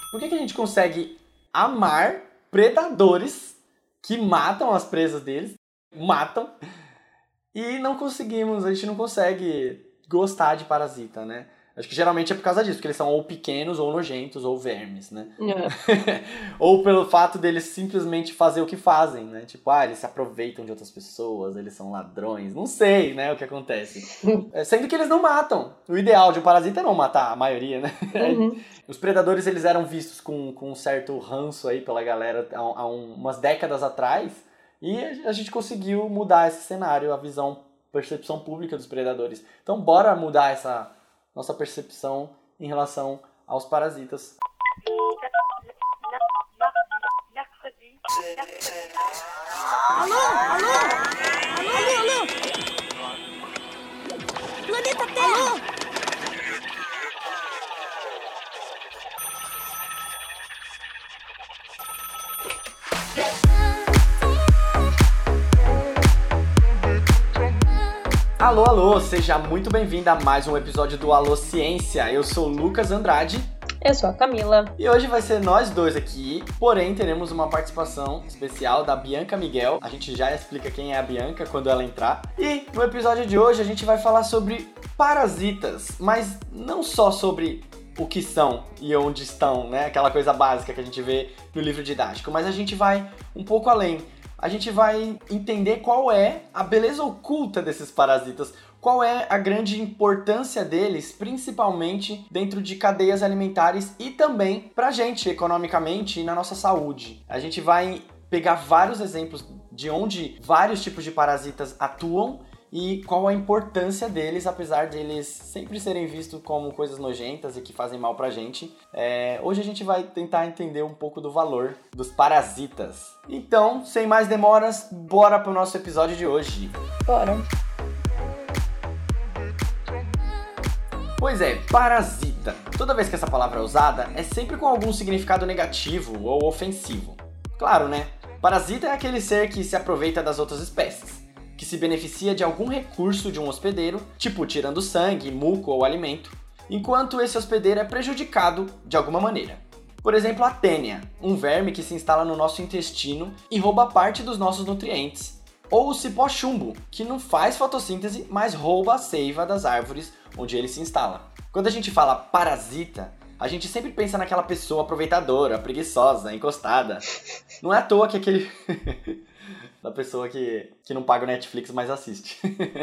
Por que a gente consegue amar predadores que matam as presas deles, matam, e a gente não consegue gostar de parasita, né? Acho que geralmente é por causa disso, porque eles são ou pequenos, ou nojentos, ou vermes, né? Ou pelo fato deles simplesmente fazer o que fazem, né? Tipo, eles se aproveitam de outras pessoas, eles são ladrões, não sei, né, o que acontece. Sendo que eles não matam. O ideal de um parasita é não matar a maioria, né? Uhum. Os predadores, eles eram vistos com um certo ranço aí pela galera há umas décadas atrás, e a gente conseguiu mudar esse cenário, a percepção pública dos predadores. Então, bora mudar essa nossa percepção em relação aos parasitas. Alô? Planeta Terra! Alô, seja muito bem-vinda a mais um episódio do Alô Ciência. Eu sou o Lucas Andrade. Eu sou a Camila. E hoje vai ser nós dois aqui, porém teremos uma participação especial da Bianca Miguel. A gente já explica quem é a Bianca quando ela entrar. E no episódio de hoje a gente vai falar sobre parasitas, mas não só sobre o que são e onde estão, né? Aquela coisa básica que a gente vê no livro didático, mas a gente vai um pouco além. A gente vai entender qual é a beleza oculta desses parasitas, qual é a grande importância deles, principalmente dentro de cadeias alimentares e também pra gente, economicamente e na nossa saúde. A gente vai pegar vários exemplos de onde vários tipos de parasitas atuam e qual a importância deles, apesar de eles sempre serem vistos como coisas nojentas e que fazem mal pra gente. Hoje a gente vai tentar entender um pouco do valor dos parasitas. Então, sem mais demoras, bora pro nosso episódio de hoje. Bora. Pois é, parasita. Toda vez que essa palavra é usada, é sempre com algum significado negativo ou ofensivo. Claro, né? Parasita é aquele ser que se aproveita das outras espécies, que se beneficia de algum recurso de um hospedeiro, tipo tirando sangue, muco ou alimento, enquanto esse hospedeiro é prejudicado de alguma maneira. Por exemplo, a tênia, um verme que se instala no nosso intestino e rouba parte dos nossos nutrientes. Ou o cipó chumbo, que não faz fotossíntese, mas rouba a seiva das árvores onde ele se instala. Quando a gente fala parasita, a gente sempre pensa naquela pessoa aproveitadora, preguiçosa, encostada. Não é à toa que aquele... da pessoa que não paga o Netflix, mas assiste.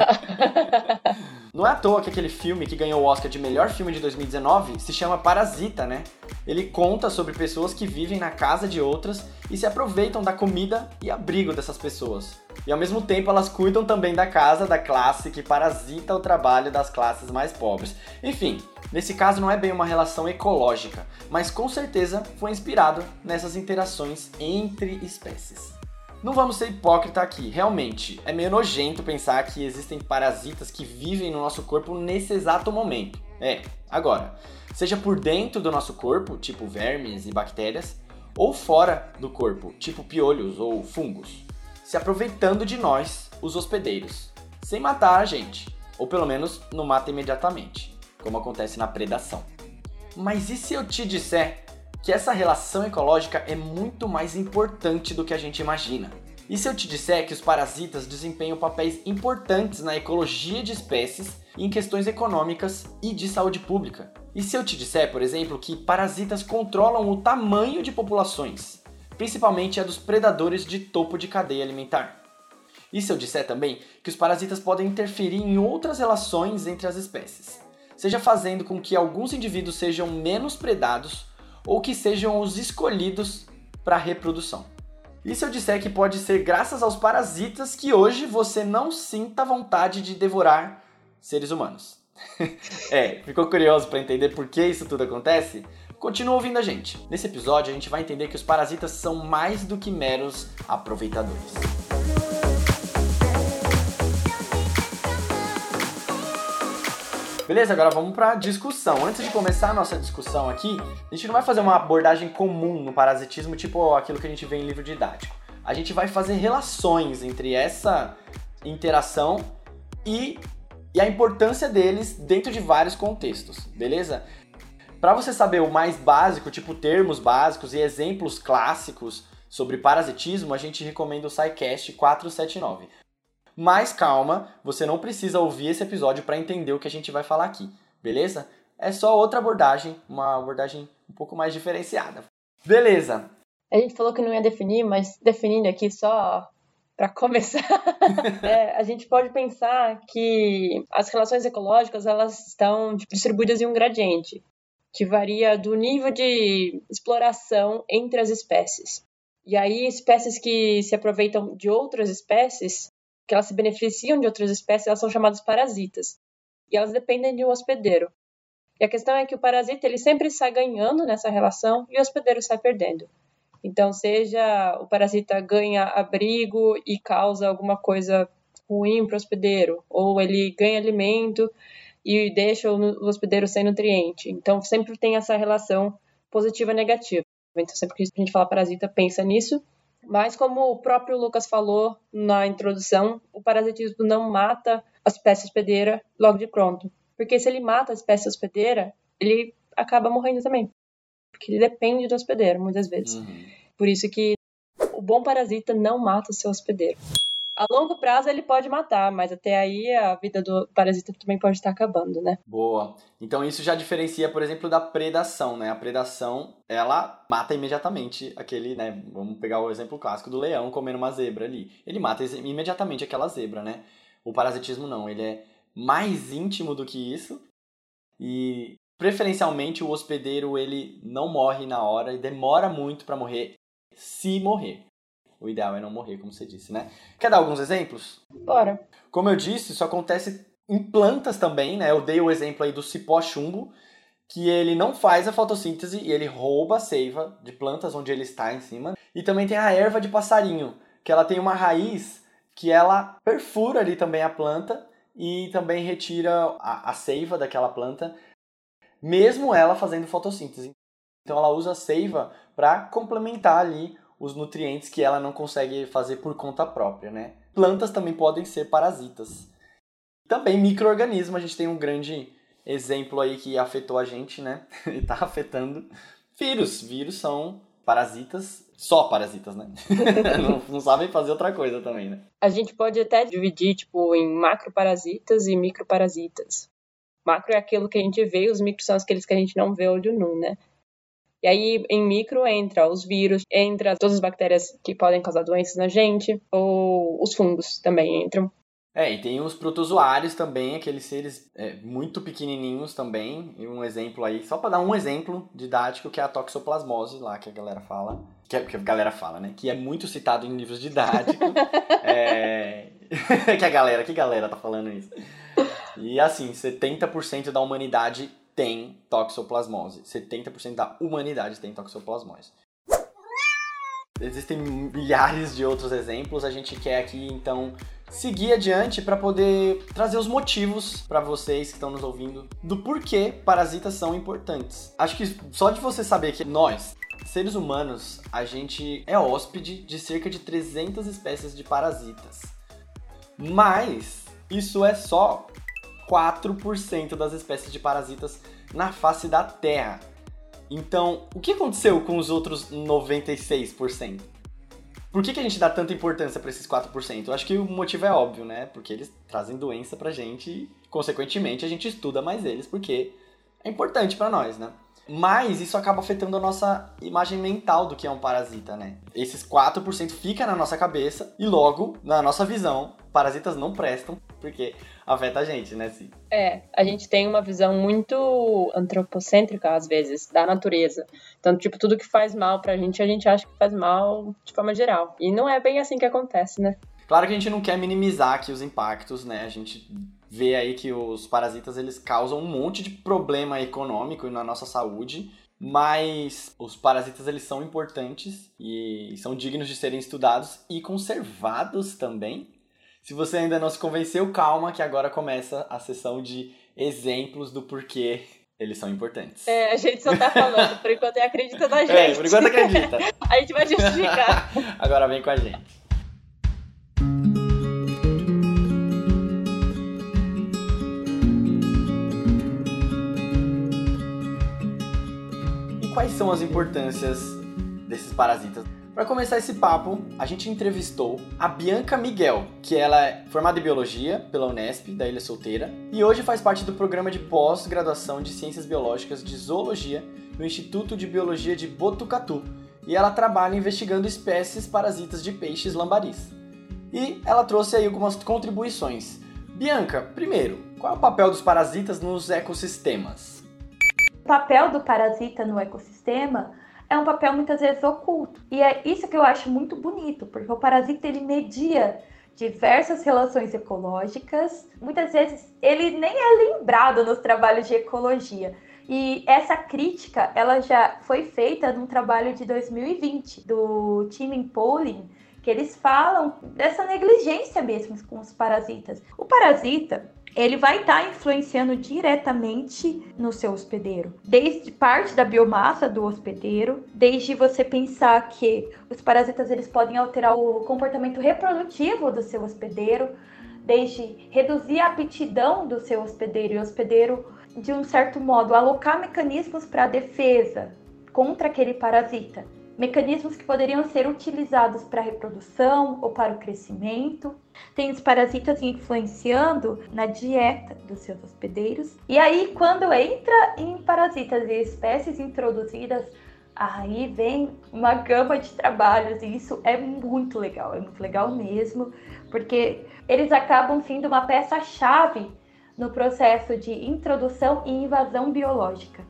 Não é à toa que aquele filme que ganhou o Oscar de melhor filme de 2019 se chama Parasita, né? Ele conta sobre pessoas que vivem na casa de outras e se aproveitam da comida e abrigo dessas pessoas. E ao mesmo tempo elas cuidam também da casa da classe que parasita o trabalho das classes mais pobres. Enfim, nesse caso não é bem uma relação ecológica, mas com certeza foi inspirado nessas interações entre espécies. Não vamos ser hipócrita aqui, realmente, é meio nojento pensar que existem parasitas que vivem no nosso corpo nesse exato momento. Agora, seja por dentro do nosso corpo, tipo vermes e bactérias, ou fora do corpo, tipo piolhos ou fungos, se aproveitando de nós, os hospedeiros, sem matar a gente, ou pelo menos não mata imediatamente, como acontece na predação. Mas e se eu te disser que essa relação ecológica é muito mais importante do que a gente imagina? E se eu te disser que os parasitas desempenham papéis importantes na ecologia de espécies e em questões econômicas e de saúde pública? E se eu te disser, por exemplo, que parasitas controlam o tamanho de populações, principalmente a dos predadores de topo de cadeia alimentar? E se eu disser também que os parasitas podem interferir em outras relações entre as espécies, seja fazendo com que alguns indivíduos sejam menos predados ou que sejam os escolhidos para a reprodução? E se eu disser que pode ser graças aos parasitas que hoje você não sinta vontade de devorar seres humanos? Ficou curioso para entender por que isso tudo acontece? Continua ouvindo a gente. Nesse episódio a gente vai entender que os parasitas são mais do que meros aproveitadores. Beleza, agora vamos para a discussão. Antes de começar a nossa discussão aqui, a gente não vai fazer uma abordagem comum no parasitismo, tipo aquilo que a gente vê em livro didático. A gente vai fazer relações entre essa interação e a importância deles dentro de vários contextos, beleza? Para você saber o mais básico, tipo termos básicos e exemplos clássicos sobre parasitismo, a gente recomenda o SciCast 479. Mas calma, você não precisa ouvir esse episódio para entender o que a gente vai falar aqui, beleza? É só outra abordagem, uma abordagem um pouco mais diferenciada. Beleza. A gente falou que não ia definir, mas definindo aqui só para começar, a gente pode pensar que as relações ecológicas elas estão distribuídas em um gradiente, que varia do nível de exploração entre as espécies. E aí, espécies que se aproveitam de outras espécies, que elas se beneficiam de outras espécies, elas são chamadas parasitas. E elas dependem de um hospedeiro. E a questão é que o parasita ele sempre sai ganhando nessa relação e o hospedeiro sai perdendo. Então, seja o parasita ganha abrigo e causa alguma coisa ruim para o hospedeiro, ou ele ganha alimento e deixa o hospedeiro sem nutriente. Então, sempre tem essa relação positiva e negativa. Então, sempre que a gente fala parasita, pensa nisso. Mas, como o próprio Lucas falou na introdução, o parasitismo não mata a espécie hospedeira logo de pronto. Porque se ele mata a espécie hospedeira, ele acaba morrendo também. Porque ele depende do hospedeiro, muitas vezes. Por isso que o bom parasita não mata o seu hospedeiro. A longo prazo ele pode matar, mas até aí a vida do parasita também pode estar acabando, né? Boa. Então isso já diferencia, por exemplo, da predação, né? A predação, ela mata imediatamente aquele, né? Vamos pegar o exemplo clássico do leão comendo uma zebra ali. Ele mata imediatamente aquela zebra, né? O parasitismo não, ele é mais íntimo do que isso e preferencialmente o hospedeiro ele não morre na hora e demora muito para morrer, se morrer. O ideal é não morrer, como você disse, né? Quer dar alguns exemplos? Bora. Como eu disse, isso acontece em plantas também, né? Eu dei o exemplo aí do cipó chumbo, que ele não faz a fotossíntese e ele rouba a seiva de plantas onde ele está em cima. E também tem a erva de passarinho, que ela tem uma raiz que ela perfura ali também a planta e também retira a seiva daquela planta, mesmo ela fazendo fotossíntese. Então ela usa a seiva para complementar ali os nutrientes que ela não consegue fazer por conta própria, né? Plantas também podem ser parasitas. Também micro-organismos, a gente tem um grande exemplo aí que afetou a gente, né? E tá afetando. Vírus. Vírus são parasitas, só parasitas, né? não sabem fazer outra coisa também, né? A gente pode até dividir, em macroparasitas e microparasitas. Macro é aquilo que a gente vê, os micros são aqueles que a gente não vê olho nu, né? E aí, em micro, entra os vírus, entra todas as bactérias que podem causar doenças na gente, ou os fungos também entram. E tem os protozoários também, aqueles seres muito pequenininhos também. E um exemplo aí, só para dar um exemplo didático, que é a toxoplasmose lá, que a galera fala. Que a galera fala, né? Que é muito citado em livros didáticos. Que galera tá falando isso? E assim, 70% da humanidade tem toxoplasmose. 70% da humanidade tem toxoplasmose. Existem milhares de outros exemplos. A gente quer aqui, então, seguir adiante para poder trazer os motivos para vocês que estão nos ouvindo do porquê parasitas são importantes. Acho que só de você saber que nós, seres humanos, a gente é hóspede de cerca de 300 espécies de parasitas. Mas isso é só 4% das espécies de parasitas na face da Terra. Então, o que aconteceu com os outros 96%? Por que a gente dá tanta importância para esses 4%? Eu acho que o motivo é óbvio, né? Porque eles trazem doença pra gente e, consequentemente, a gente estuda mais eles porque é importante para nós, né? Mas isso acaba afetando a nossa imagem mental do que é um parasita, né? Esses 4% fica na nossa cabeça e logo, na nossa visão, parasitas não prestam porque afeta a gente, né, Sim? A gente tem uma visão muito antropocêntrica, às vezes, da natureza. Então, tudo que faz mal pra gente, a gente acha que faz mal de forma geral. E não é bem assim que acontece, né? Claro que a gente não quer minimizar aqui os impactos, né? A gente vê aí que os parasitas, eles causam um monte de problema econômico na nossa saúde, mas os parasitas, eles são importantes e são dignos de serem estudados e conservados também. Se você ainda não se convenceu, calma que agora começa a sessão de exemplos do porquê eles são importantes. A gente só tá falando, por enquanto acredita na gente. Por enquanto acredita. A gente vai justificar. Agora vem com a gente. quais são as importâncias desses parasitas? Para começar esse papo, a gente entrevistou a Bianca Miguel, que ela é formada em Biologia pela Unesp, da Ilha Solteira, e hoje faz parte do programa de pós-graduação de Ciências Biológicas de Zoologia no Instituto de Biologia de Botucatu, e ela trabalha investigando espécies parasitas de peixes lambaris. E ela trouxe aí algumas contribuições. Bianca, primeiro, qual é o papel dos parasitas nos ecossistemas? O papel do parasita no ecossistema é um papel muitas vezes oculto. E é isso que eu acho muito bonito, porque o parasita ele media diversas relações ecológicas. Muitas vezes ele nem é lembrado nos trabalhos de ecologia. E essa crítica ela já foi feita num trabalho de 2020 do Tim Pauling, que eles falam dessa negligência mesmo com os parasitas. O parasita ele vai estar influenciando diretamente no seu hospedeiro. Desde parte da biomassa do hospedeiro, desde você pensar que os parasitas eles podem alterar o comportamento reprodutivo do seu hospedeiro, desde reduzir a aptidão do seu hospedeiro e o hospedeiro, de um certo modo, alocar mecanismos para a defesa contra aquele parasita. Mecanismos que poderiam ser utilizados para a reprodução ou para o crescimento. Tem os parasitas influenciando na dieta dos seus hospedeiros. E aí, quando entra em parasitas e espécies introduzidas, aí vem uma gama de trabalhos. E isso é muito legal mesmo, porque eles acabam sendo uma peça-chave no processo de introdução e invasão biológica.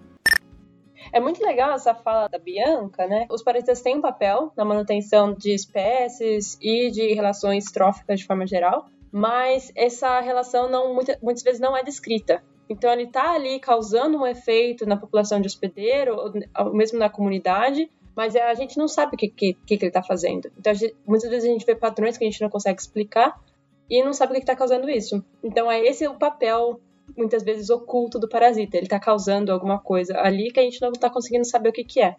É muito legal essa fala da Bianca, né? Os parasitas têm um papel na manutenção de espécies e de relações tróficas de forma geral, mas essa relação muitas vezes não é descrita. Então ele está ali causando um efeito na população de hospedeiro, ou mesmo na comunidade, mas a gente não sabe o que ele está fazendo. Então muitas vezes a gente vê padrões que a gente não consegue explicar e não sabe o que está causando isso. Então esse é o papel muitas vezes oculto do parasita. Ele está causando alguma coisa ali que a gente não está conseguindo saber o que é.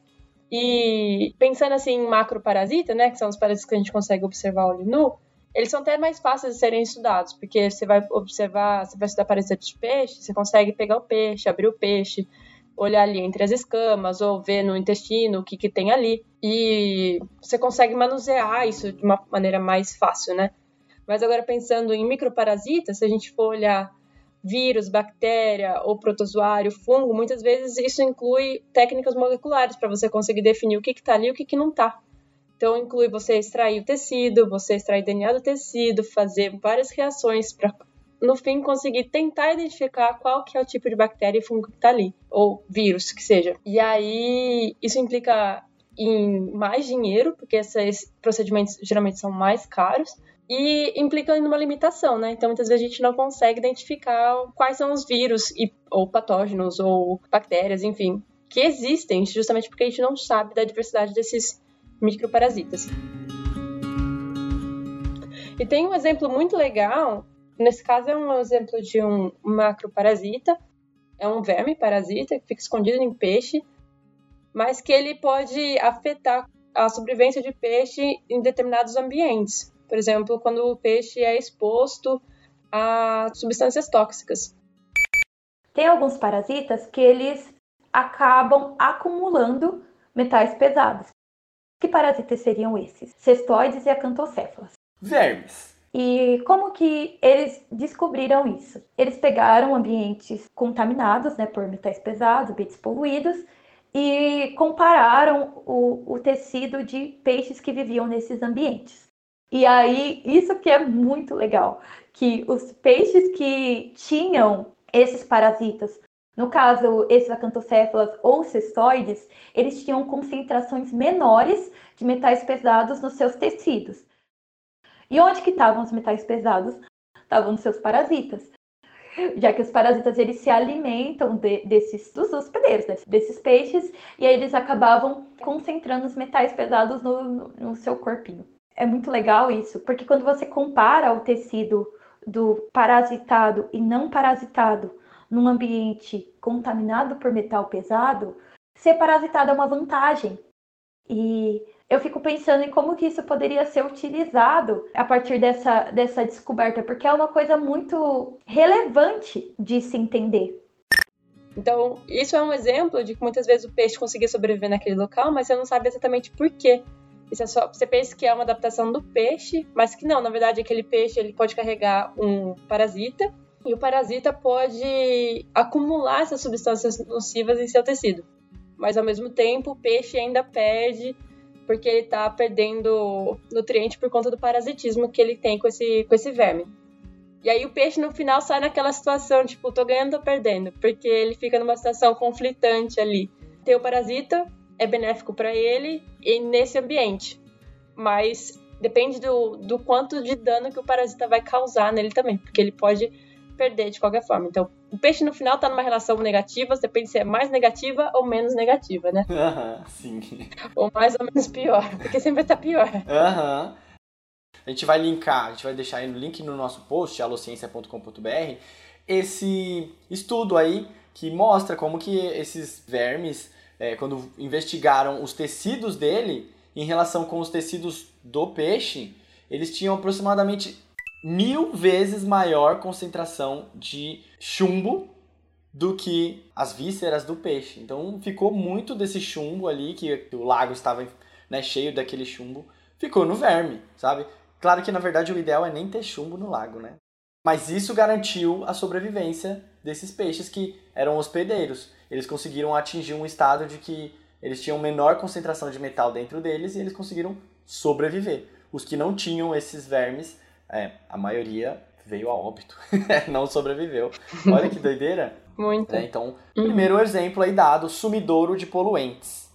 E pensando assim em macroparasita, né, que são os parasitas que a gente consegue observar a olho nu, eles são até mais fáceis de serem estudados, porque você vai estudar parasita de peixe, você consegue pegar o peixe, abrir o peixe, olhar ali entre as escamas, ou ver no intestino o que tem ali, e você consegue manusear isso de uma maneira mais fácil, né? Mas agora pensando em microparasitas, se a gente for olhar vírus, bactéria ou protozoário, fungo, muitas vezes isso inclui técnicas moleculares para você conseguir definir o que está ali e o que não está. Então, inclui você extrair o tecido, você extrair DNA do tecido, fazer várias reações para, no fim, conseguir tentar identificar qual que é o tipo de bactéria e fungo que está ali, ou vírus, que seja. E aí, isso implica em mais dinheiro, porque esses procedimentos geralmente são mais caros, e implica em uma limitação, né? Então, muitas vezes a gente não consegue identificar quais são os vírus, ou patógenos, ou bactérias, enfim, que existem, justamente porque a gente não sabe da diversidade desses microparasitas. E tem um exemplo muito legal, nesse caso é um exemplo de um macroparasita, é um verme parasita que fica escondido em peixe, mas que ele pode afetar a sobrevivência de peixe em determinados ambientes. Por exemplo, quando o peixe é exposto a substâncias tóxicas. Tem alguns parasitas que eles acabam acumulando metais pesados. Que parasitas seriam esses? Cestoides e acantocéfalas. Vermes. E como que eles descobriram isso? Eles pegaram ambientes contaminados, né, por metais pesados, ambientes poluídos, e compararam o tecido de peixes que viviam nesses ambientes. E aí, isso que é muito legal, que os peixes que tinham esses parasitas, no caso, esses acantocéfalas ou cestoides, eles tinham concentrações menores de metais pesados nos seus tecidos. E onde que estavam os metais pesados? Estavam nos seus parasitas. Já que os parasitas eles se alimentam dos hospedeiros, né, desses peixes, e aí eles acabavam concentrando os metais pesados no seu corpinho. É muito legal isso, porque quando você compara o tecido do parasitado e não parasitado num ambiente contaminado por metal pesado, ser parasitado é uma vantagem. E eu fico pensando em como que isso poderia ser utilizado a partir dessa descoberta, porque é uma coisa muito relevante de se entender. Então, isso é um exemplo de que muitas vezes o peixe conseguia sobreviver naquele local, mas você não sabe exatamente por quê. Isso é só, você pensa que é uma adaptação do peixe, mas que não, na verdade aquele peixe ele pode carregar um parasita, e o parasita pode acumular essas substâncias nocivas em seu tecido. Mas ao mesmo tempo o peixe ainda perde, porque ele está perdendo nutriente por conta do parasitismo que ele tem com esse verme. E aí o peixe no final sai naquela situação, tipo, tô ganhando, tô perdendo, porque ele fica numa situação conflitante ali. Ter o parasita é benéfico para ele e nesse ambiente, mas depende do quanto de dano que o parasita vai causar nele também, porque ele pode perder de qualquer forma. Então, o peixe no final tá numa relação negativa, depende se é mais negativa ou menos negativa, né? Sim. Ou mais ou menos pior, porque sempre tá pior. A gente vai linkar, a gente vai deixar aí no link no nosso post, alociência.com.br, esse estudo aí que mostra como que esses vermes, quando investigaram os tecidos dele em relação com os tecidos do peixe, eles tinham aproximadamente 1000 vezes maior concentração de chumbo do que as vísceras do peixe. Então ficou muito desse chumbo ali, que o lago estava, né, cheio daquele chumbo, ficou no verme, sabe? Claro que na verdade o ideal é nem ter chumbo no lago, né? Mas isso garantiu a sobrevivência desses peixes que eram hospedeiros. Eles conseguiram atingir um estado de que eles tinham menor concentração de metal dentro deles e eles conseguiram sobreviver. Os que não tinham esses vermes, a maioria veio a óbito, não sobreviveu. Olha que doideira. Muito. Então, primeiro exemplo aí dado, sumidouro de poluentes.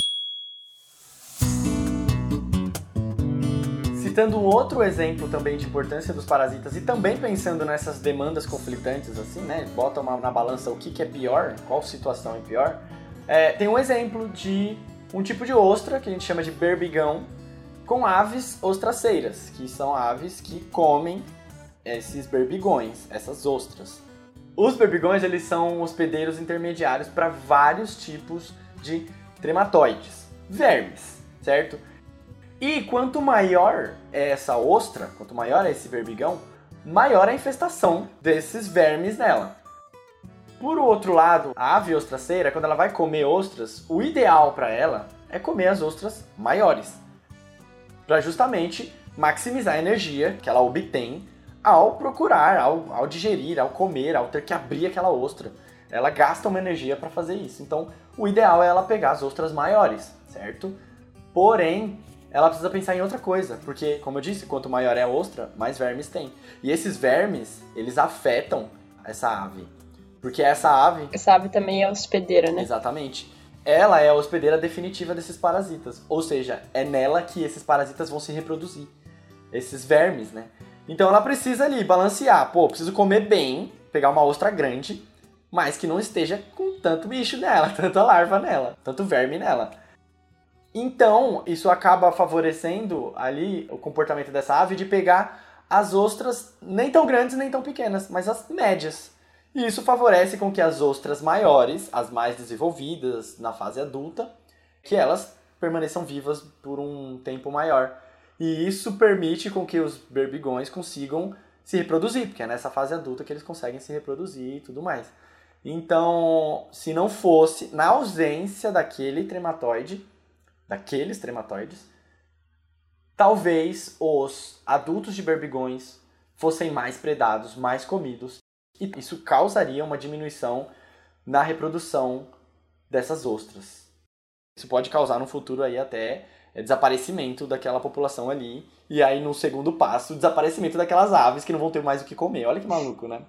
Citando um outro exemplo também de importância dos parasitas e também pensando nessas demandas conflitantes, assim, né? Bota na balança o que é pior, qual situação é pior. Tem um exemplo de um tipo de ostra que a gente chama de berbigão com aves ostraceiras, que são aves que comem esses berbigões, essas ostras. Os berbigões, eles são hospedeiros intermediários para vários tipos de trematóides, vermes, certo? E quanto maior é essa ostra, quanto maior é esse berbigão, maior a infestação desses vermes nela. Por outro lado, a ave ostraceira, quando ela vai comer ostras, o ideal para ela é comer as ostras maiores, para justamente maximizar a energia que ela obtém ao procurar, ao digerir, ao comer, ao ter que abrir aquela ostra. Ela gasta uma energia para fazer isso. Então, o ideal é ela pegar as ostras maiores, certo? Porém, ela precisa pensar em outra coisa, porque, como eu disse, quanto maior é a ostra, mais vermes tem. E esses vermes, eles afetam essa ave. Porque essa ave também é hospedeira, né? Exatamente. Ela é a hospedeira definitiva desses parasitas. Ou seja, é nela que esses parasitas vão se reproduzir. Esses vermes, né? Então ela precisa ali balancear. Pô, preciso comer bem, pegar uma ostra grande, mas que não esteja com tanto bicho nela, tanta larva nela, tanto verme nela. Então, isso acaba favorecendo ali o comportamento dessa ave de pegar as ostras nem tão grandes nem tão pequenas, mas as médias. E isso favorece com que as ostras maiores, as mais desenvolvidas na fase adulta, que elas permaneçam vivas por um tempo maior. E isso permite com que os berbigões consigam se reproduzir, porque é nessa fase adulta que eles conseguem se reproduzir e tudo mais. Então, se não fosse, na ausência daqueles trematóides, talvez os adultos de berbigões fossem mais predados, mais comidos, e isso causaria uma diminuição na reprodução dessas ostras. Isso pode causar no futuro aí até desaparecimento daquela população ali, e aí no segundo passo, o desaparecimento daquelas aves que não vão ter mais o que comer. Olha que maluco, né?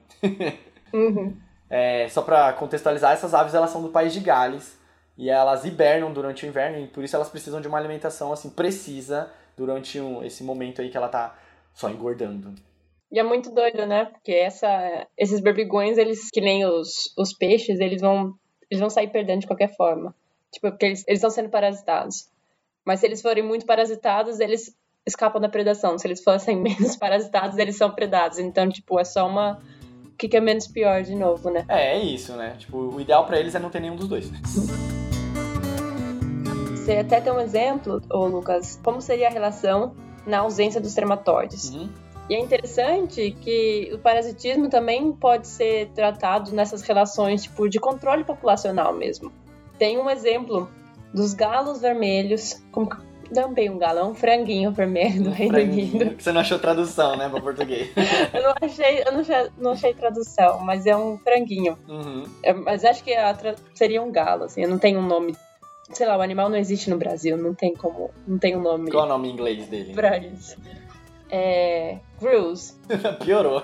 Só para contextualizar, essas aves elas são do país de Gales, e elas hibernam durante o inverno, e por isso elas precisam de uma alimentação assim precisa durante esse momento aí que ela tá só engordando. E é muito doido, né? Porque esses berbigões, eles, que nem os peixes, eles vão sair perdendo de qualquer forma. Tipo, porque eles estão sendo parasitados. Mas se eles forem muito parasitados, eles escapam da predação. Se eles fossem menos parasitados, eles são predados. Então, tipo, é só uma... O que é menos pior de novo, né? É isso, né? Tipo, o ideal pra eles é não ter nenhum dos dois. Você até tem um exemplo, ô Lucas, como seria a relação na ausência dos trematóides. E é interessante que o parasitismo também pode ser tratado nessas relações tipo, de controle populacional mesmo. Tem um exemplo dos galos vermelhos, como que não bem um galo, é um franguinho vermelho do Reino Unido. Você não achou tradução, né, para português? eu não achei tradução, mas é um franguinho. Uhum. Mas acho que seria um galo, assim, eu não tenho um nome. Sei lá, o animal não existe no Brasil, não tem um nome. Qual é o nome em inglês dele? Pra isso. Grus. Piorou.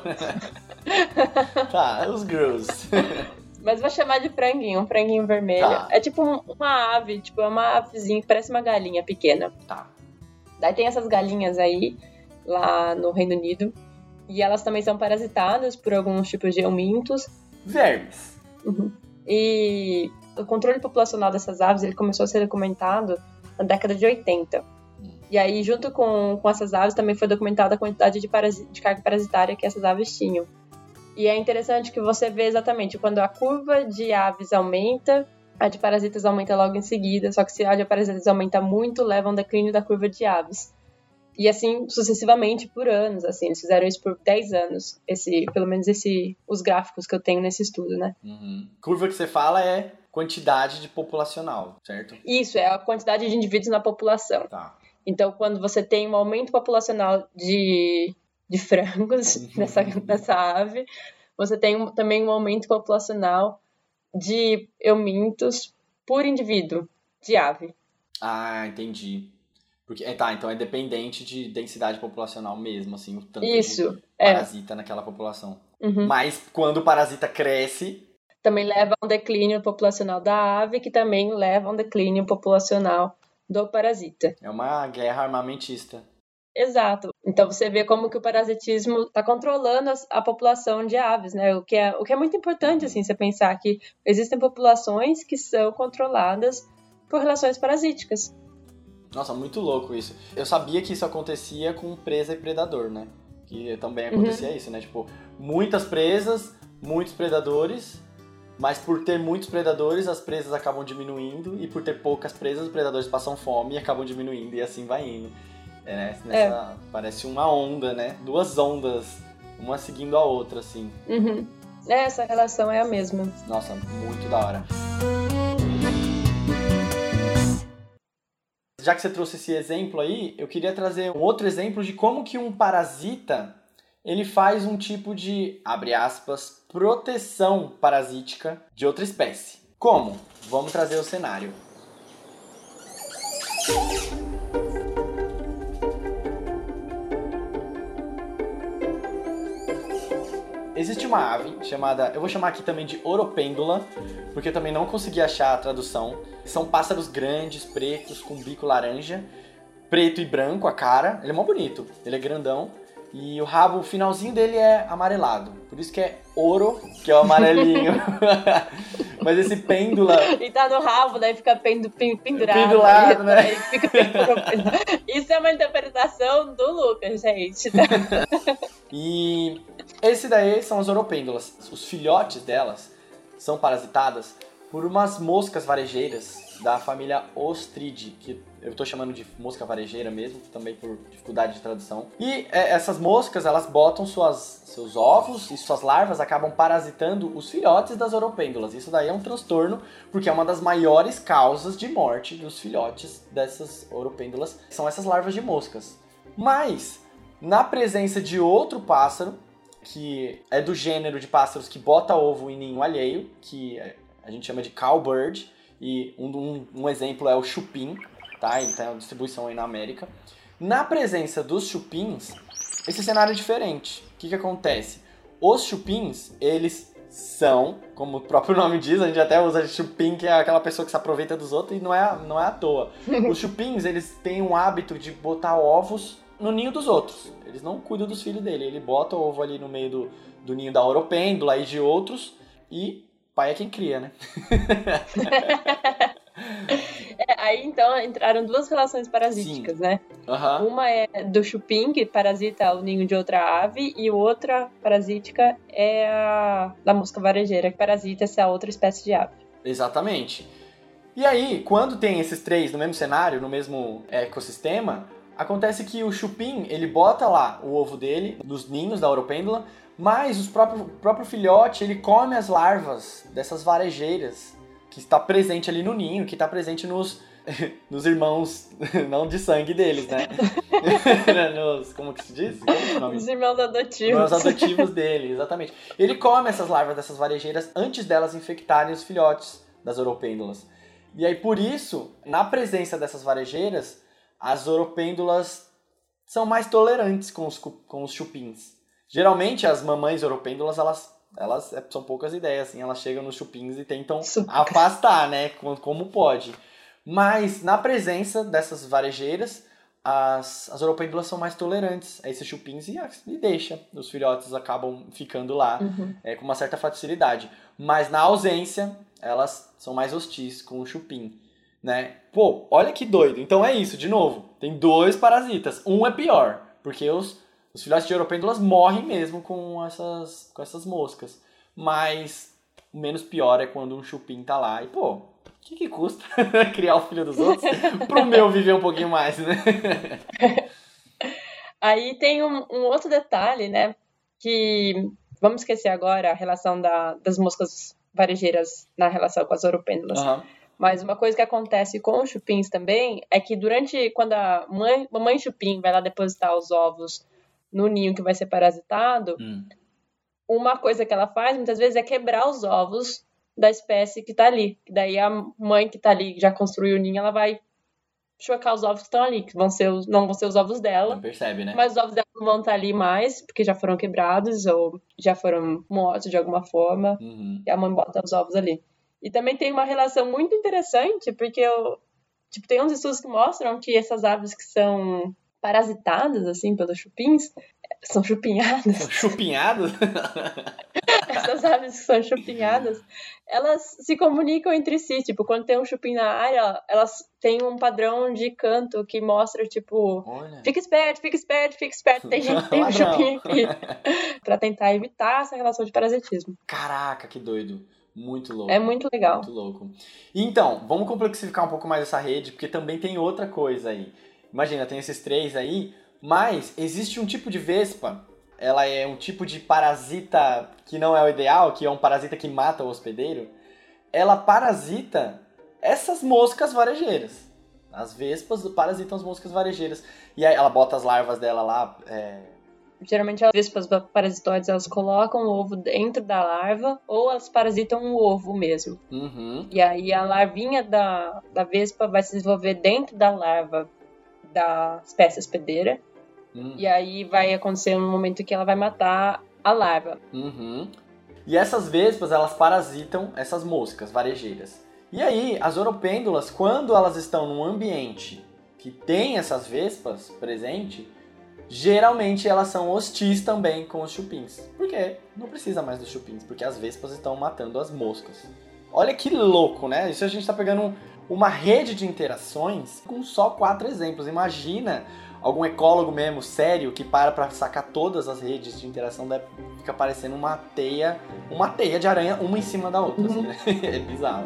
Tá, os grus. Mas vou chamar de franguinho, um franguinho vermelho. Tá. É tipo uma ave, tipo, é uma avezinha que parece uma galinha pequena. Tá. Daí tem essas galinhas aí, lá no Reino Unido. E elas também são parasitadas por alguns tipos de eumintos. Vermes. Uhum. E o controle populacional dessas aves, ele começou a ser documentado na década de 80. E aí, junto com essas aves, também foi documentada a quantidade de carga parasitária que essas aves tinham. E é interessante que você vê exatamente quando a curva de aves aumenta, a de parasitas aumenta logo em seguida, só que se a de parasitas aumenta muito, leva a um declínio da curva de aves. E assim, sucessivamente, por anos, assim, eles fizeram isso por 10 anos, pelo menos os gráficos que eu tenho nesse estudo, né? Uhum. Curva que você fala é quantidade de populacional, certo? Isso, é a quantidade de indivíduos na população. Tá. Então, quando você tem um aumento populacional de frangos nessa ave, você tem também um aumento populacional de eumintos por indivíduo de ave. Ah, entendi. Porque, então é dependente de densidade populacional mesmo, assim, o tanto Isso, de parasita naquela população. Uhum. Mas quando o parasita cresce... Também leva a um declínio populacional da ave, que também leva a um declínio populacional do parasita. É uma guerra armamentista. Exato. Então você vê como que o parasitismo está controlando a população de aves, né? O que é muito importante, assim, você pensar que existem populações que são controladas por relações parasíticas. Nossa, muito louco isso. Eu sabia que isso acontecia com presa e predador, né? Que também acontecia isso, né? Tipo, muitas presas, muitos predadores, mas por ter muitos predadores, as presas acabam diminuindo, e por ter poucas presas, os predadores passam fome e acabam diminuindo, e assim vai indo. Parece uma onda, né? Duas ondas, uma seguindo a outra, assim. Uhum. Essa relação é a mesma. Nossa, muito da hora. Já que você trouxe esse exemplo aí, eu queria trazer um outro exemplo de como que um parasita, ele faz um tipo de, abre aspas, proteção parasítica de outra espécie. Como? Vamos trazer o cenário. Existe uma ave chamada, eu vou chamar aqui também de oropêndula, porque eu também não consegui achar a tradução. São pássaros grandes, pretos, com bico laranja, preto e branco a cara. Ele é mó bonito, ele é grandão. E o rabo, o finalzinho dele é amarelado. Por isso que é ouro, que é o amarelinho. Mas esse pêndula... E tá no rabo, daí fica pendurado. Pendurado, né? Daí fica Isso é uma interpretação do Lucas, gente. E esse daí são as oropêndulas. Os filhotes delas são parasitadas por umas moscas varejeiras da família Ostridae, que eu tô chamando de mosca varejeira mesmo, também por dificuldade de tradução. E essas moscas, elas botam seus ovos e suas larvas acabam parasitando os filhotes das oropêndulas. Isso daí é um transtorno, porque é uma das maiores causas de morte dos filhotes dessas oropêndulas, são essas larvas de moscas. Mas, na presença de outro pássaro, que é do gênero de pássaros que bota ovo em ninho alheio, que a gente chama de cowbird, e um exemplo é o chupim, tá? Ele tem uma distribuição aí na América. Na presença dos chupins, esse cenário é diferente. O que acontece? Os chupins, eles são, como o próprio nome diz, a gente até usa chupim, que é aquela pessoa que se aproveita dos outros, e não é à toa. Os chupins, eles têm um hábito de botar ovos no ninho dos outros. Eles não cuidam dos filhos dele. Ele bota o ovo ali no meio do ninho da oropêndula e de outros, e pai é quem cria, né? Aí então entraram duas relações parasíticas, né? Uhum. Uma é do chupim, que parasita o ninho de outra ave, e outra parasítica é a da mosca varejeira, que parasita essa outra espécie de ave. Exatamente. E aí, quando tem esses três no mesmo cenário, no mesmo ecossistema, Acontece que o chupim, ele bota lá o ovo dele nos ninhos da oropêndula, mas o próprio filhote, ele come as larvas dessas varejeiras que está presente ali no ninho, que está presente nos irmãos, não de sangue deles, né? Como que se diz? Como que é o nome? Os irmãos adotivos. Os adotivos dele, exatamente. Ele come essas larvas dessas varejeiras antes delas infectarem os filhotes das oropêndulas. E aí, por isso, na presença dessas varejeiras, as oropêndulas são mais tolerantes com os chupins. Geralmente, as mamães oropêndulas, elas são poucas ideias, assim, elas chegam nos chupins e tentam afastar, né, como pode. Mas, na presença dessas varejeiras, as oropêndulas são mais tolerantes a esses chupins e deixa. Os filhotes acabam ficando lá com uma certa facilidade. Mas, na ausência, elas são mais hostis com o chupim, né? Pô, olha que doido. Então é isso, de novo. Tem 2 parasitas. Um é pior, porque os filhotes de oropêndulas morrem mesmo com essas moscas. Mas o menos pior é quando um chupim tá lá e, pô, o que custa criar o filho dos outros pro meu viver um pouquinho mais, né? Aí tem um outro detalhe, né? Que vamos esquecer agora a relação das moscas varejeiras na relação com as oropêndulas. Mas uma coisa que acontece com os chupins também é que quando a mamãe chupim vai lá depositar os ovos no ninho que vai ser parasitado, uma coisa que ela faz muitas vezes é quebrar os ovos da espécie que tá ali. Daí a mãe que tá ali, que já construiu o ninho, ela vai chocar os ovos que estão ali, que não vão ser os ovos dela. Não percebe, né? Mas os ovos dela não vão estar ali mais, porque já foram quebrados ou já foram mortos de alguma forma. E a mãe bota os ovos ali. E também tem uma relação muito interessante, porque tem uns estudos que mostram que essas aves que são parasitadas, assim, pelos chupins, são chupinhadas. São chupinhadas? Essas aves que são chupinhadas, elas se comunicam entre si. Tipo, quando tem um chupim na área, elas têm um padrão de canto que mostra, tipo, olha, fica esperto, fica esperto, fica esperto. Tem gente que tem um chupim aqui. Pra tentar evitar essa relação de parasitismo. Caraca, que doido. Muito louco. É muito legal. Muito louco. Então, vamos complexificar um pouco mais essa rede, porque também tem outra coisa aí. Imagina, tem esses 3 aí, mas existe um tipo de vespa, ela é um tipo de parasita que não é o ideal, que é um parasita que mata o hospedeiro. Ela parasita essas moscas varejeiras. As vespas parasitam as moscas varejeiras. E aí ela bota as larvas dela lá. Geralmente as vespas parasitoides, elas colocam o ovo dentro da larva ou elas parasitam o ovo mesmo. E aí a larvinha da vespa vai se desenvolver dentro da larva da espécie hospedeira. E aí vai acontecer um momento que ela vai matar a larva. E essas vespas, elas parasitam essas moscas varejeiras. E aí, as oropêndulas, quando elas estão num ambiente que tem essas vespas presentes, geralmente elas são hostis também com os chupins. Por quê? Não precisa mais dos chupins, porque as vespas estão matando as moscas. Olha que louco, né? Isso a gente está pegando uma rede de interações com só 4 exemplos. Imagina algum ecólogo mesmo, sério, que para sacar todas as redes de interação, fica parecendo uma teia de aranha, uma em cima da outra. Assim, né? É bizarro.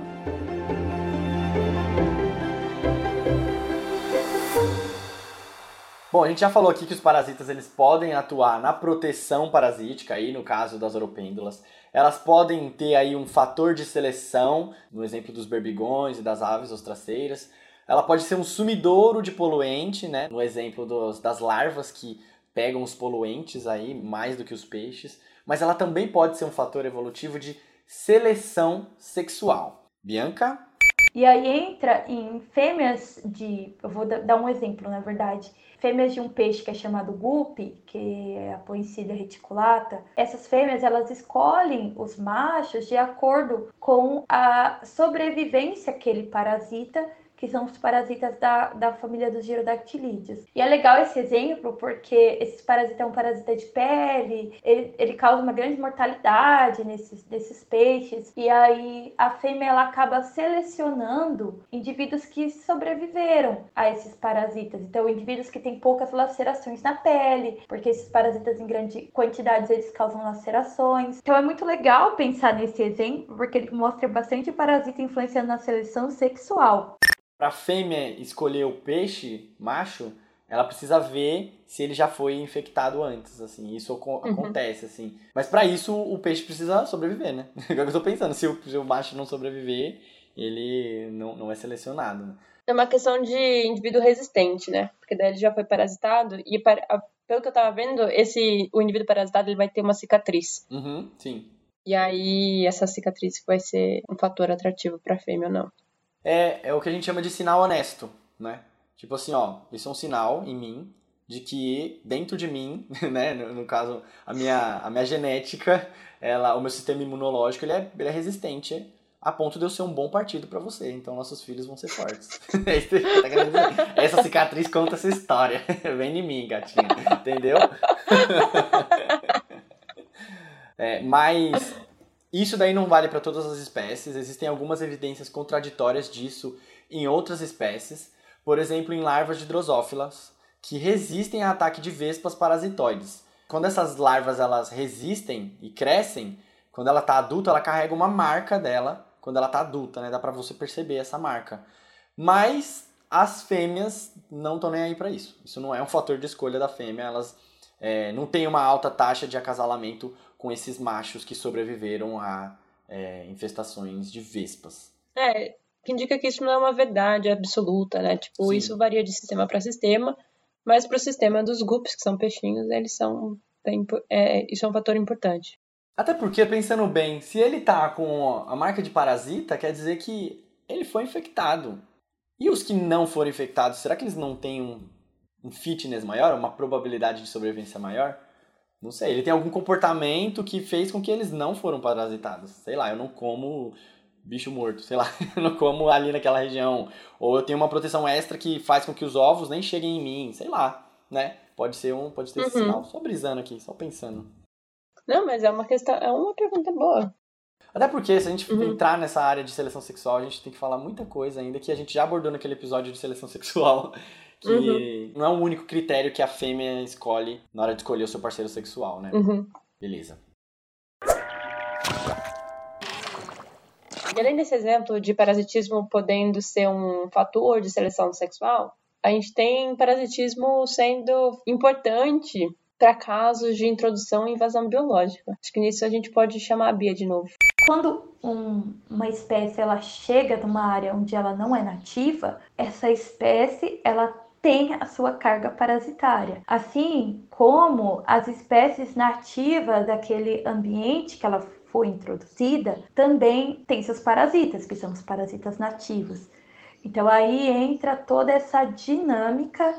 Bom, a gente já falou aqui que os parasitas eles podem atuar na proteção parasítica, aí no caso das oropêndulas. Elas podem ter aí um fator de seleção, no exemplo dos berbigões e das aves ostraceiras. Ela pode ser um sumidouro de poluente, né? No exemplo das larvas que pegam os poluentes aí, mais do que os peixes. Mas ela também pode ser um fator evolutivo de seleção sexual. Bianca? E aí entra em fêmeas eu vou dar um exemplo, na verdade. Fêmeas de um peixe que é chamado guppy, que é a Poinsettia reticulata. Essas fêmeas, elas escolhem os machos de acordo com a sobrevivência que ele parasita, que são os parasitas da família dos girodactilídeos. E é legal esse exemplo porque esse parasita é um parasita de pele, ele causa uma grande mortalidade nesses peixes, e aí a fêmea ela acaba selecionando indivíduos que sobreviveram a esses parasitas. Então, indivíduos que têm poucas lacerações na pele, porque esses parasitas em grande quantidade eles causam lacerações. Então, é muito legal pensar nesse exemplo, porque ele mostra bastante parasita influenciando na seleção sexual. Para a fêmea escolher o peixe macho, ela precisa ver se ele já foi infectado antes, assim, isso acontece, assim. Mas pra isso o peixe precisa sobreviver, né? É o que eu tô pensando, se o macho não sobreviver, ele não é selecionado, né? É uma questão de indivíduo resistente, né? Porque daí ele já foi parasitado e, pelo que eu tava vendo, o indivíduo parasitado ele vai ter uma cicatriz. Uhum, sim. E aí, essa cicatriz vai ser um fator atrativo pra fêmea ou não. É o que a gente chama de sinal honesto, né? Tipo assim, ó, isso é um sinal em mim de que dentro de mim, né, no caso, a minha genética, o meu sistema imunológico, ele é resistente a ponto de eu ser um bom partido pra você. Então nossos filhos vão ser fortes. É isso que você tá querendo dizer. Essa cicatriz conta essa história. Vem em mim, gatinha. Entendeu? Mas isso daí não vale para todas as espécies. Existem algumas evidências contraditórias disso em outras espécies. Por exemplo, em larvas de drosófilas, que resistem a ataque de vespas parasitoides. Quando essas larvas elas resistem e crescem, quando ela está adulta, ela carrega uma marca dela. Quando ela está adulta, né? Dá para você perceber essa marca. Mas as fêmeas não estão nem aí para isso. Isso não é um fator de escolha da fêmea. Elas não têm uma alta taxa de acasalamento com esses machos que sobreviveram a infestações de vespas. Que indica que isso não é uma verdade absoluta, né? Tipo, Sim. isso varia de sistema para sistema, mas para o sistema dos guppies, que são peixinhos, eles são isso é um fator importante. Até porque, pensando bem, se ele tá com a marca de parasita, quer dizer que ele foi infectado. E os que não foram infectados, será que eles não têm um fitness maior, uma probabilidade de sobrevivência maior? Não sei, ele tem algum comportamento que fez com que eles não foram parasitados. Sei lá, eu não como bicho morto, sei lá, eu não como ali naquela região. Ou eu tenho uma proteção extra que faz com que os ovos nem cheguem em mim, sei lá, né? Pode ter esse sinal. Só brisando aqui, só pensando. Não, mas é uma pergunta boa. Até porque, se a gente entrar nessa área de seleção sexual, a gente tem que falar muita coisa ainda que a gente já abordou naquele episódio de seleção sexual, que não é o único critério que a fêmea escolhe na hora de escolher o seu parceiro sexual, né? Beleza. E além desse exemplo de parasitismo podendo ser um fator de seleção sexual, a gente tem parasitismo sendo importante para casos de introdução e invasão biológica. Acho que nisso a gente pode chamar a Bia de novo. Quando uma espécie ela chega numa área onde ela não é nativa, essa espécie ela tem a sua carga parasitária. Assim como as espécies nativas daquele ambiente que ela foi introduzida, também tem seus parasitas, que são os parasitas nativos. Então aí entra toda essa dinâmica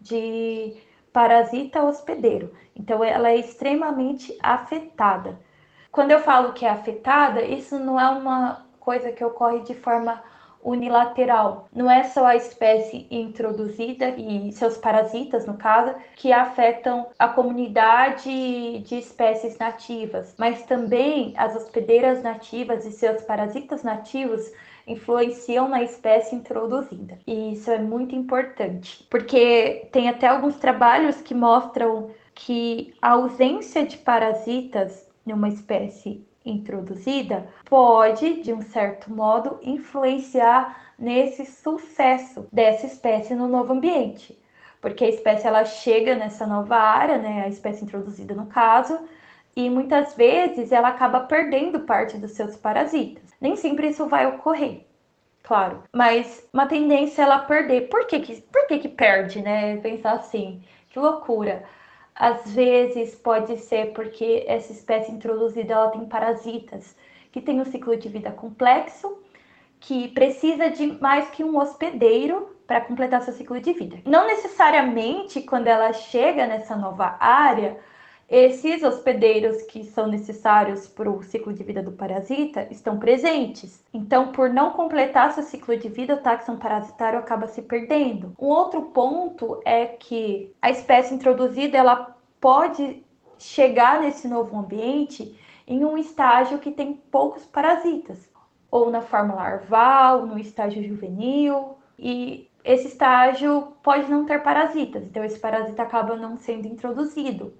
de parasita hospedeiro. Então ela é extremamente afetada. Quando eu falo que é afetada, isso não é uma coisa que ocorre de forma unilateral. Não é só a espécie introduzida e seus parasitas, no caso, que afetam a comunidade de espécies nativas, mas também as hospedeiras nativas e seus parasitas nativos influenciam na espécie introduzida. E isso é muito importante, porque tem até alguns trabalhos que mostram que a ausência de parasitas numa espécie introduzida pode, de um certo modo, influenciar nesse sucesso dessa espécie no novo ambiente. Porque a espécie ela chega nessa nova área, né, a espécie introduzida no caso, e muitas vezes ela acaba perdendo parte dos seus parasitas. Nem sempre isso vai ocorrer, claro, mas uma tendência é ela perder. Por que perde, né? Pensar assim, que loucura. Às vezes pode ser porque essa espécie introduzida ela tem parasitas que tem um ciclo de vida complexo, que precisa de mais que um hospedeiro para completar seu ciclo de vida. Não necessariamente quando ela chega nessa nova área, esses hospedeiros que são necessários para o ciclo de vida do parasita estão presentes. Então, por não completar seu ciclo de vida, o táxon parasitário acaba se perdendo. Um outro ponto é que a espécie introduzida ela pode chegar nesse novo ambiente em um estágio que tem poucos parasitas, ou na forma larval, no estágio juvenil, e esse estágio pode não ter parasitas, então esse parasita acaba não sendo introduzido.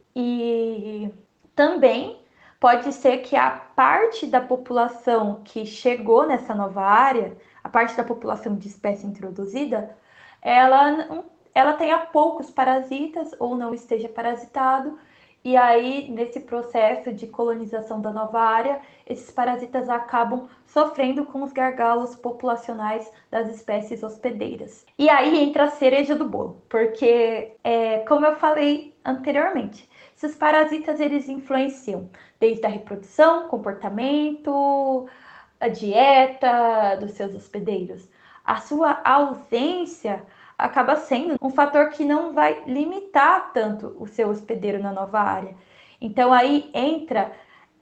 E também pode ser que a parte da população que chegou nessa nova área, a parte da população de espécie introduzida, ela ela tenha poucos parasitas ou não esteja parasitado. E aí, nesse processo de colonização da nova área, esses parasitas acabam sofrendo com os gargalos populacionais das espécies hospedeiras. E aí entra a cereja do bolo, porque, como eu falei anteriormente, esses parasitas eles influenciam desde a reprodução, comportamento, a dieta dos seus hospedeiros. A sua ausência acaba sendo um fator que não vai limitar tanto o seu hospedeiro na nova área. Então aí entra,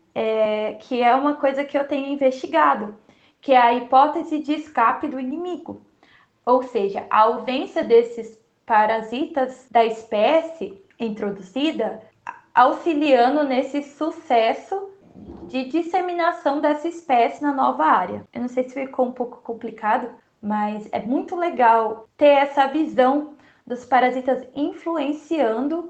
que é uma coisa que eu tenho investigado, que é a hipótese de escape do inimigo. Ou seja, a ausência desses parasitas da espécie introduzida auxiliando nesse sucesso de disseminação dessa espécie na nova área. Eu não sei se ficou um pouco complicado, mas é muito legal ter essa visão dos parasitas influenciando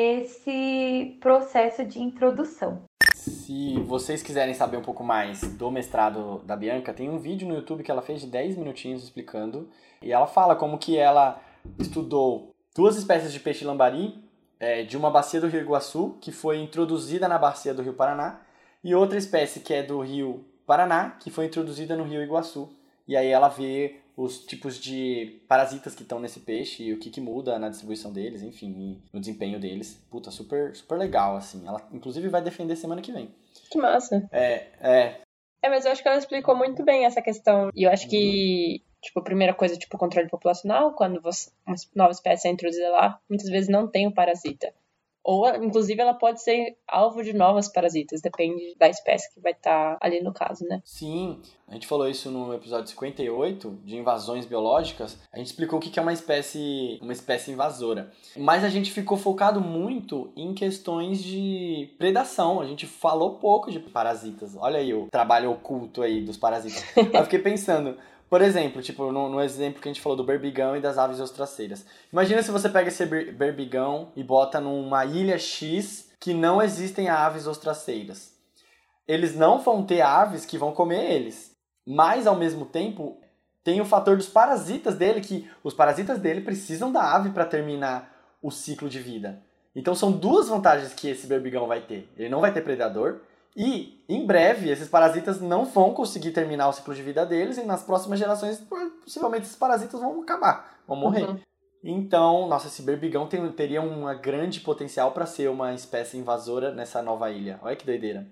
nesse processo de introdução. Se vocês quiserem saber um pouco mais do mestrado da Bianca, tem um vídeo no YouTube que ela fez de 10 minutinhos explicando, e ela fala como que ela estudou 2 espécies de peixe lambari de uma bacia do Rio Iguaçu, que foi introduzida na bacia do Rio Paraná, e outra espécie que é do Rio Paraná, que foi introduzida no Rio Iguaçu. E aí ela vê os tipos de parasitas que estão nesse peixe e o que muda na distribuição deles, enfim, no desempenho deles. Puta, super, super legal, assim. Ela, inclusive, vai defender semana que vem. Que massa. Mas eu acho que ela explicou muito bem essa questão. E eu acho que, a primeira coisa, controle populacional, quando uma nova espécie é introduzida lá, muitas vezes não tem o parasita. Ou, inclusive, ela pode ser alvo de novos parasitas, depende da espécie que vai estar ali no caso, né? Sim, a gente falou isso no episódio 58, de invasões biológicas. A gente explicou o que é uma espécie invasora. Mas a gente ficou focado muito em questões de predação. A gente falou pouco de parasitas. Olha aí o trabalho oculto aí dos parasitas. Eu fiquei pensando... Por exemplo, no exemplo que a gente falou do berbigão e das aves ostraceiras. Imagina se você pega esse berbigão e bota numa ilha X que não existem aves ostraceiras. Eles não vão ter aves que vão comer eles. Mas, ao mesmo tempo, tem o fator dos parasitas dele, que os parasitas dele precisam da ave para terminar o ciclo de vida. Então, são 2 vantagens que esse berbigão vai ter. Ele não vai ter predador. E, em breve, esses parasitas não vão conseguir terminar o ciclo de vida deles e nas próximas gerações, possivelmente, esses parasitas vão acabar, vão morrer. Uhum. Então, esse berbigão teria um grande potencial para ser uma espécie invasora nessa nova ilha. Olha que doideira.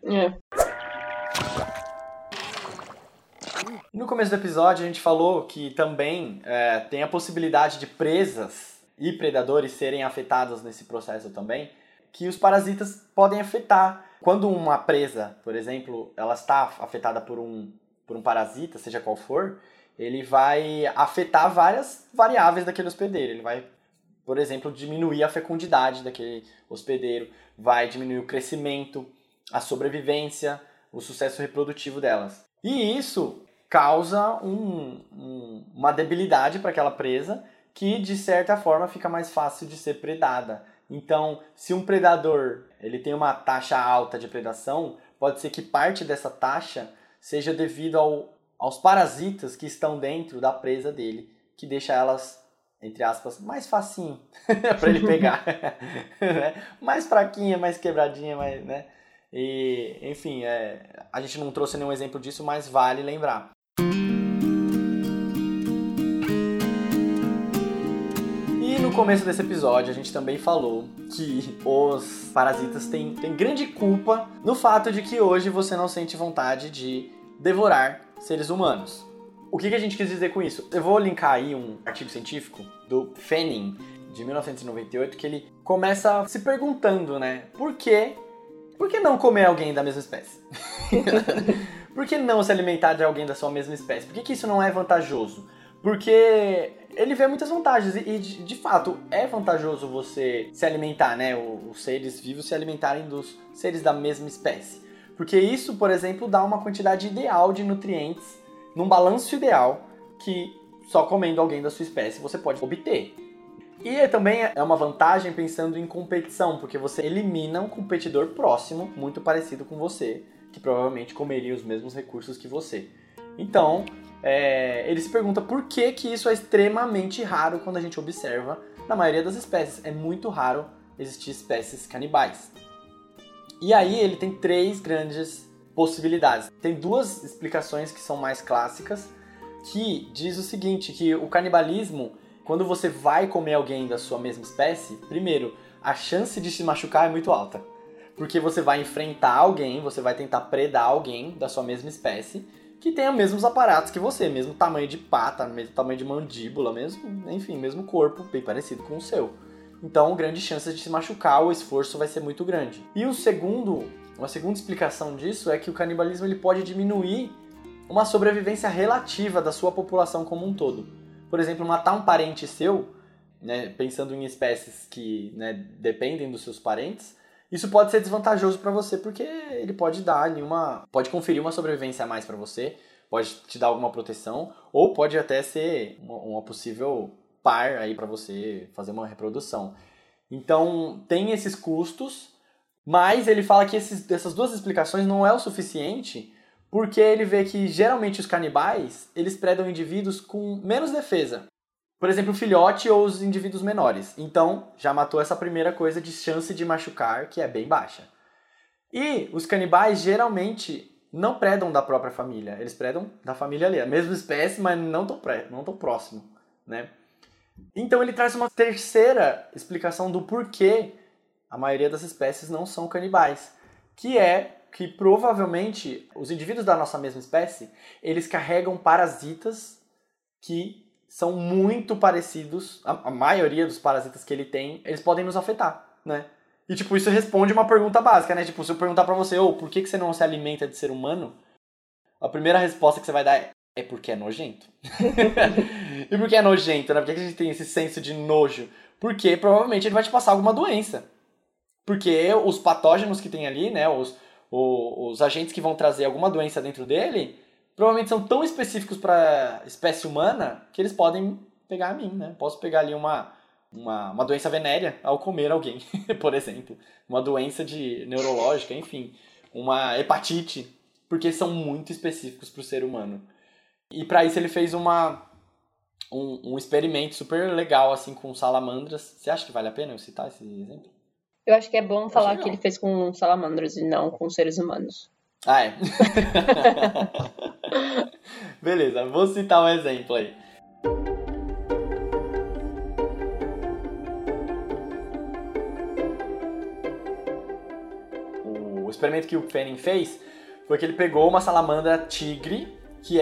No começo do episódio, a gente falou que também tem a possibilidade de presas e predadores serem afetados nesse processo também, que os parasitas podem afetar. Quando uma presa, por exemplo, ela está afetada por um parasita, seja qual for, ele vai afetar várias variáveis daquele hospedeiro. Ele vai, por exemplo, diminuir a fecundidade daquele hospedeiro, vai diminuir o crescimento, a sobrevivência, o sucesso reprodutivo delas. E isso causa uma debilidade para aquela presa que, de certa forma, fica mais fácil de ser predada. Então, se um predador ele tem uma taxa alta de predação, pode ser que parte dessa taxa seja devido aos parasitas que estão dentro da presa dele, que deixa elas, entre aspas, mais facinho para ele pegar. Mais fraquinha, mais quebradinha, né? E, enfim, a gente não trouxe nenhum exemplo disso, mas vale lembrar. No começo desse episódio, a gente também falou que os parasitas têm grande culpa no fato de que hoje você não sente vontade de devorar seres humanos. O que a gente quis dizer com isso? Eu vou linkar aí um artigo científico do Fanning, de 1998, que ele começa se perguntando, né? Por que não comer alguém da mesma espécie? Por que não se alimentar de alguém da sua mesma espécie? Por que isso não é vantajoso? Porque ele vê muitas vantagens e de fato é vantajoso você se alimentar, né? Os seres vivos se alimentarem dos seres da mesma espécie. Porque isso, por exemplo, dá uma quantidade ideal de nutrientes, num balanço ideal, que só comendo alguém da sua espécie você pode obter. E também é uma vantagem pensando em competição, porque você elimina um competidor próximo, muito parecido com você, que provavelmente comeria os mesmos recursos que você. Então, ele se pergunta por que isso é extremamente raro quando a gente observa na maioria das espécies. É muito raro existir espécies canibais. E aí ele tem 3 grandes possibilidades. Tem 2 explicações que são mais clássicas, que diz o seguinte, que o canibalismo, quando você vai comer alguém da sua mesma espécie, primeiro, a chance de se machucar é muito alta. Porque você vai enfrentar alguém, você vai tentar predar alguém da sua mesma espécie, que tenha os mesmos aparatos que você, mesmo tamanho de pata, mesmo tamanho de mandíbula, mesmo corpo, bem parecido com o seu. Então, grande chance de se machucar, o esforço vai ser muito grande. E uma segunda explicação disso é que o canibalismo ele pode diminuir uma sobrevivência relativa da sua população como um todo. Por exemplo, matar um parente seu, né, pensando em espécies que, né, dependem dos seus parentes, isso pode ser desvantajoso para você, porque ele pode pode conferir uma sobrevivência a mais para você, pode te dar alguma proteção, ou pode até ser uma possível par aí para você fazer uma reprodução. Então, tem esses custos, mas ele fala que essas 2 explicações não é o suficiente, porque ele vê que geralmente os canibais, eles predam indivíduos com menos defesa. Por exemplo, o filhote ou os indivíduos menores. Então, já matou essa primeira coisa de chance de machucar, que é bem baixa. E os canibais geralmente não predam da própria família. Eles predam da família ali, a mesma espécie, mas não tão próximo, né? Então ele traz uma terceira explicação do porquê a maioria das espécies não são canibais, que é que provavelmente os indivíduos da nossa mesma espécie, eles carregam parasitas que são muito parecidos, a maioria dos parasitas que ele tem, eles podem nos afetar, né? E, tipo, isso responde uma pergunta básica, né? Tipo, se eu perguntar pra você, por que você não se alimenta de ser humano? A primeira resposta que você vai dar é porque é nojento. E por que é nojento, né? Por que a gente tem esse senso de nojo? Porque provavelmente ele vai te passar alguma doença. Porque os patógenos que tem ali, né? Os agentes que vão trazer alguma doença dentro dele, provavelmente são tão específicos para espécie humana que eles podem pegar a mim, né? Posso pegar ali uma doença venérea ao comer alguém, por exemplo. Uma doença neurológica, enfim. Uma hepatite, porque são muito específicos para o ser humano. E para isso ele fez um experimento super legal assim com salamandras. Você acha que vale a pena eu citar esse exemplo? Eu acho que é bom falar que ele fez com salamandras e não com seres humanos. Ah, é? Beleza, vou citar um exemplo aí. O experimento que o Penning fez foi que ele pegou uma salamandra tigre, que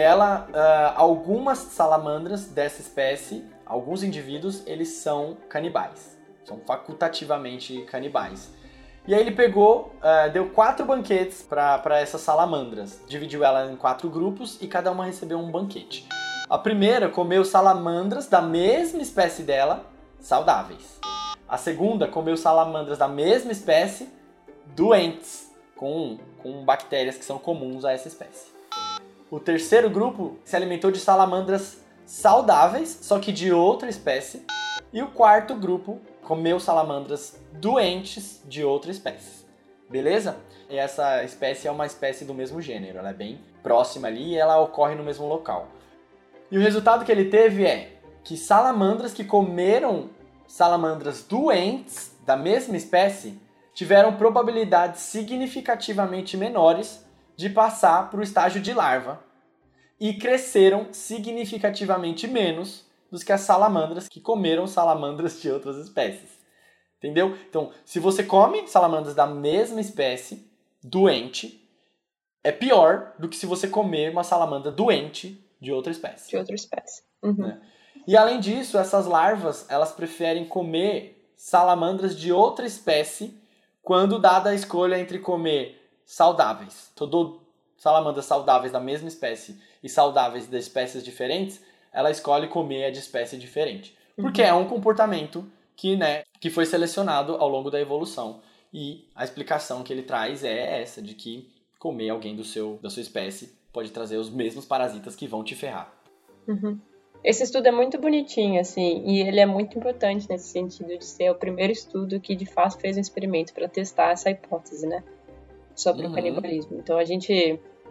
algumas salamandras dessa espécie, alguns indivíduos, eles são canibais. São facultativamente canibais. E aí ele pegou, deu 4 banquetes para essas salamandras. Dividiu ela em 4 grupos e cada uma recebeu um banquete. A primeira comeu salamandras da mesma espécie dela, saudáveis. A segunda comeu salamandras da mesma espécie, doentes, com bactérias que são comuns a essa espécie. O terceiro grupo se alimentou de salamandras saudáveis, só que de outra espécie. E o quarto grupo comeu salamandras doentes de outra espécie. Beleza? E essa espécie é uma espécie do mesmo gênero. Ela é bem próxima ali e ela ocorre no mesmo local. E o resultado que ele teve é que salamandras que comeram salamandras doentes da mesma espécie tiveram probabilidades significativamente menores de passar para o estágio de larva e cresceram significativamente menos dos que as salamandras que comeram salamandras de outras espécies. Entendeu? Então, se você come salamandras da mesma espécie, doente, é pior do que se você comer uma salamandra doente de outra espécie. De outra espécie. Uhum. Né? E além disso, essas larvas, elas preferem comer salamandras de outra espécie quando dada a escolha entre comer saudáveis. Salamandras saudáveis da mesma espécie e saudáveis de espécies diferentes, ela escolhe comer a de espécie diferente. Porque é um comportamento que foi selecionado ao longo da evolução. E a explicação que ele traz é essa, de que comer alguém da sua espécie pode trazer os mesmos parasitas que vão te ferrar. Uhum. Esse estudo é muito bonitinho, assim, e ele é muito importante nesse sentido de ser o primeiro estudo que, de fato, fez um experimento para testar essa hipótese, né? Sobre o canibalismo. Então, a gente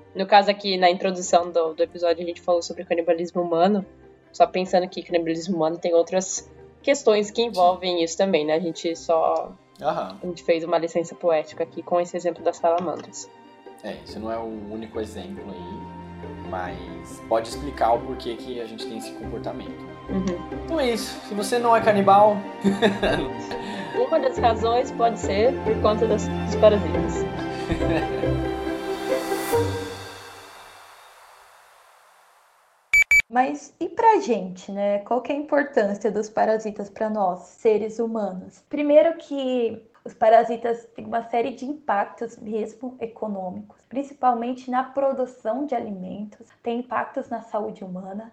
No caso aqui, na introdução do episódio, a gente falou sobre canibalismo humano. Só pensando que canibalismo humano tem outras questões que envolvem isso também, né? A gente fez uma licença poética aqui com esse exemplo das salamandras. Isso não é o único exemplo aí, mas pode explicar o porquê que a gente tem esse comportamento. Então é isso. Se você não é canibal... Uma das razões pode ser por conta dos parasitas. Mas e pra gente, né? Qual que é a importância dos parasitas para nós, seres humanos? Primeiro que os parasitas têm uma série de impactos mesmo econômicos, principalmente na produção de alimentos, tem impactos na saúde humana,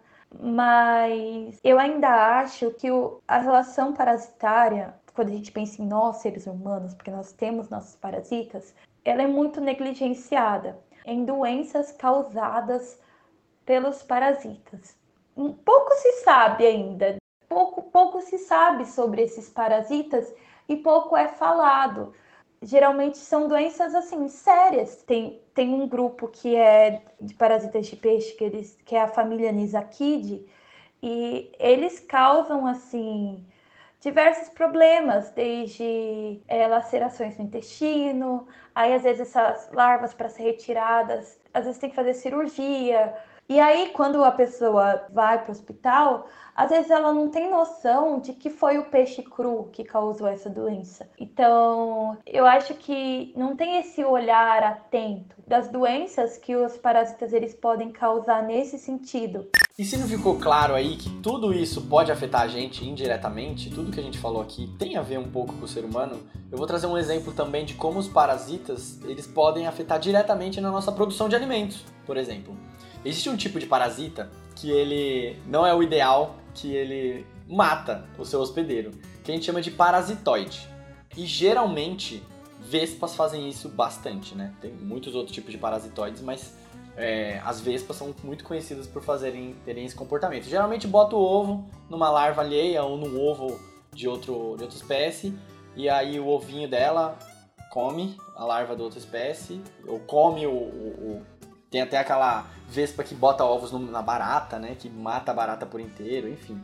mas eu ainda acho que a relação parasitária, quando a gente pensa em nós, seres humanos, porque nós temos nossos parasitas, ela é muito negligenciada em doenças causadas pelos parasitas. Pouco se sabe ainda, pouco se sabe sobre esses parasitas e pouco é falado. Geralmente são doenças assim sérias. Tem um grupo que é de parasitas de peixe, que é a família Nisakidae, e eles causam assim diversos problemas, desde lacerações no intestino, aí às vezes essas larvas para ser retiradas, às vezes tem que fazer cirurgia. E aí, quando a pessoa vai para o hospital, às vezes ela não tem noção de que foi o peixe cru que causou essa doença. Então, eu acho que não tem esse olhar atento das doenças que os parasitas eles podem causar nesse sentido. E se não ficou claro aí que tudo isso pode afetar a gente indiretamente, tudo que a gente falou aqui tem a ver um pouco com o ser humano, eu vou trazer um exemplo também de como os parasitas eles podem afetar diretamente na nossa produção de alimentos, por exemplo. Existe um tipo de parasita que ele não é o ideal, que ele mata o seu hospedeiro, que a gente chama de parasitoide. E geralmente, vespas fazem isso bastante, né? Tem muitos outros tipos de parasitoides, mas as vespas são muito conhecidas por terem esse comportamento. Geralmente bota o ovo numa larva alheia ou num ovo de outra espécie, e aí o ovinho dela come a larva da outra espécie, ou come tem até aquela vespa que bota ovos na barata, né? Que mata a barata por inteiro, enfim.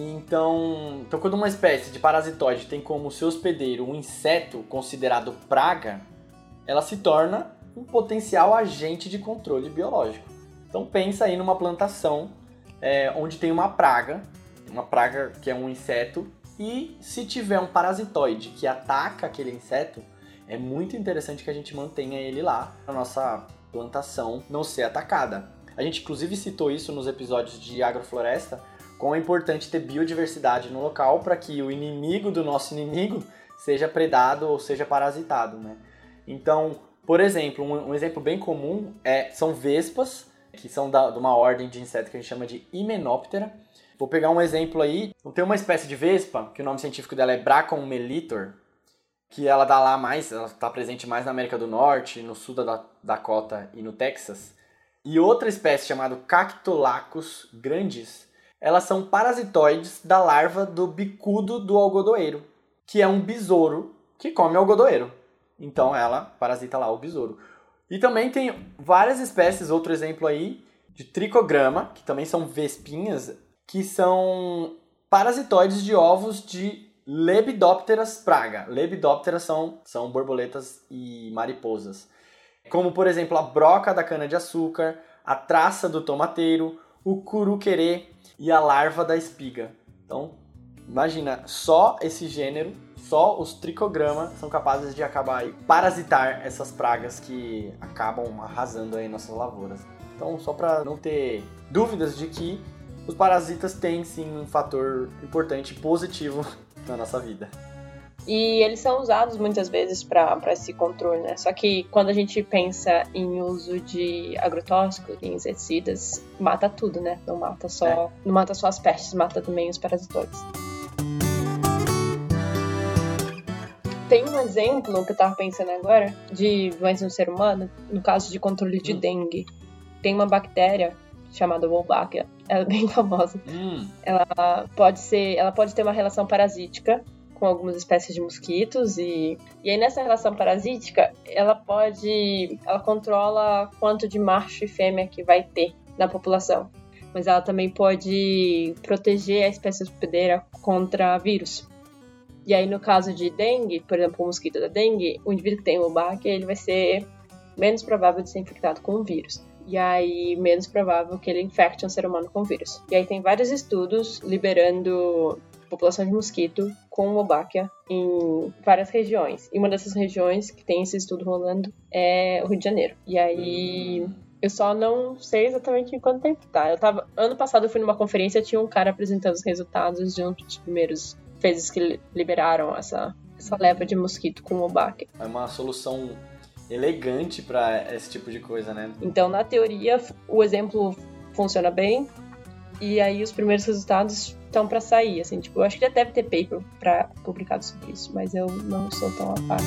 Então quando uma espécie de parasitoide tem como seu hospedeiro um inseto considerado praga, ela se torna um potencial agente de controle biológico. Então pensa aí numa plantação onde tem uma praga que é um inseto, e se tiver um parasitoide que ataca aquele inseto, é muito interessante que a gente mantenha ele lá na nossa plantação não ser atacada. A gente inclusive citou isso nos episódios de agrofloresta, como é importante ter biodiversidade no local para que o inimigo do nosso inimigo seja predado ou seja parasitado, né? Então, por exemplo, um exemplo bem comum são vespas, que são de uma ordem de inseto que a gente chama de Hymenoptera. Vou pegar um exemplo aí. Tem uma espécie de vespa, que o nome científico dela é Bracon melitor, que ela está presente mais na América do Norte, no sul da Dakota e no Texas. E outra espécie chamada Cactolacus grandis, elas são parasitoides da larva do bicudo do algodoeiro, que é um besouro que come algodoeiro. Então ela parasita lá o besouro. E também tem várias espécies, outro exemplo aí, de Trichogramma, que também são vespinhas, que são parasitoides de ovos de Lepidopteras praga. Lepidopteras são borboletas e mariposas. Como, por exemplo, a broca da cana-de-açúcar, a traça do tomateiro, o curuquerê e a larva da espiga. Então, imagina, só esse gênero, só os Trichogramma são capazes de acabar e parasitar essas pragas que acabam arrasando aí nossas lavouras. Então, só para não ter dúvidas de que os parasitas têm sim um fator importante e positivo na nossa vida. E eles são usados muitas vezes para esse controle, né? Só que quando a gente pensa em uso de agrotóxicos e inseticidas, mata tudo, né? Não mata só as pestes, mata também os parasitoides. Tem um exemplo que eu tava pensando agora de doença no ser humano, no caso de controle de dengue. Tem uma bactéria chamada Wolbachia, ela é bem famosa. Ela pode ter uma relação parasítica com algumas espécies de mosquitos e aí nessa relação parasítica ela controla quanto de macho e fêmea que vai ter na população, mas ela também pode proteger a espécie hospedeira contra vírus. E aí no caso de dengue, por exemplo, o mosquito da dengue, o indivíduo que tem Wolbachia, ele vai ser menos provável de ser infectado com o vírus. E aí, menos provável que ele infecte um ser humano com vírus. E aí tem vários estudos liberando população de mosquito com Wolbachia em várias regiões. E uma dessas regiões que tem esse estudo rolando é o Rio de Janeiro. E aí, eu só não sei exatamente em quanto tempo tá. Ano passado eu fui numa conferência, tinha um cara apresentando os resultados de um dos primeiros vezes que liberaram essa leva de mosquito com Wolbachia. É uma solução elegante para esse tipo de coisa, né? Então, na teoria, o exemplo funciona bem e aí os primeiros resultados estão para sair, assim, tipo, eu acho que já deve ter paper publicado sobre isso, mas eu não sou tão a par.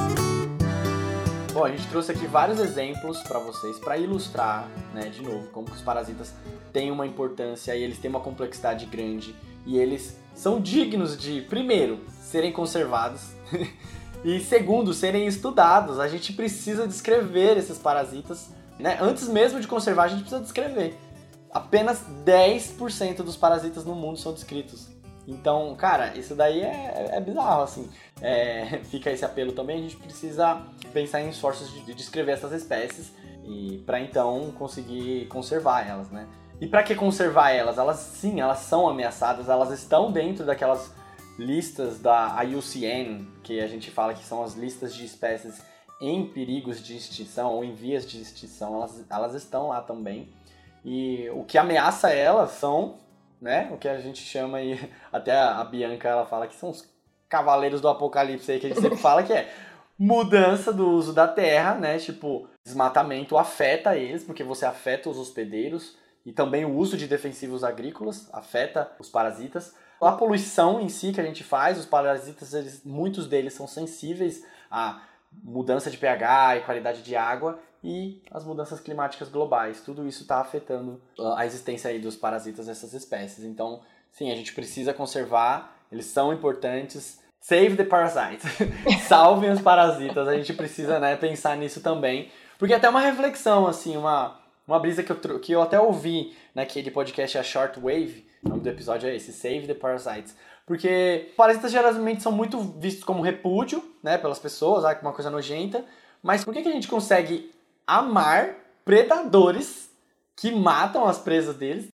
Bom, a gente trouxe aqui vários exemplos para vocês, para ilustrar, né, de novo, como que os parasitas têm uma importância e eles têm uma complexidade grande e eles são dignos de, primeiro, serem conservados e, segundo, serem estudados. A gente precisa descrever esses parasitas, né? Antes mesmo de conservar, a gente precisa descrever. Apenas 10% dos parasitas no mundo são descritos. Então, cara, isso daí é bizarro, assim. Fica esse apelo também, a gente precisa pensar em esforços de descrever essas espécies e para então conseguir conservar elas, né? E para que conservar elas? Elas são ameaçadas, elas estão dentro daquelas listas da IUCN, que a gente fala que são as listas de espécies em perigos de extinção ou em vias de extinção, elas estão lá também. E o que ameaça elas são, né, o que a gente chama aí, até a Bianca ela fala que são os cavaleiros do apocalipse aí, que a gente sempre fala que é mudança do uso da terra, né, tipo, desmatamento afeta eles, porque você afeta os hospedeiros, e também o uso de defensivos agrícolas afeta os parasitas. A poluição em si que a gente faz, os parasitas, muitos deles são sensíveis à mudança de pH e qualidade de água e as mudanças climáticas globais. Tudo isso está afetando a existência aí dos parasitas dessas espécies. Então, sim, a gente precisa conservar, eles são importantes. Save the parasites. Salvem os parasitas. A gente precisa, né, pensar nisso também. Porque até uma reflexão, assim, uma brisa que eu até ouvi naquele podcast, a Shortwave, o nome do episódio é esse, Save the Parasites. Porque parasitas geralmente são muito vistos como repúdio, né, pelas pessoas, uma coisa nojenta. Mas por que a gente consegue amar predadores que matam as presas deles,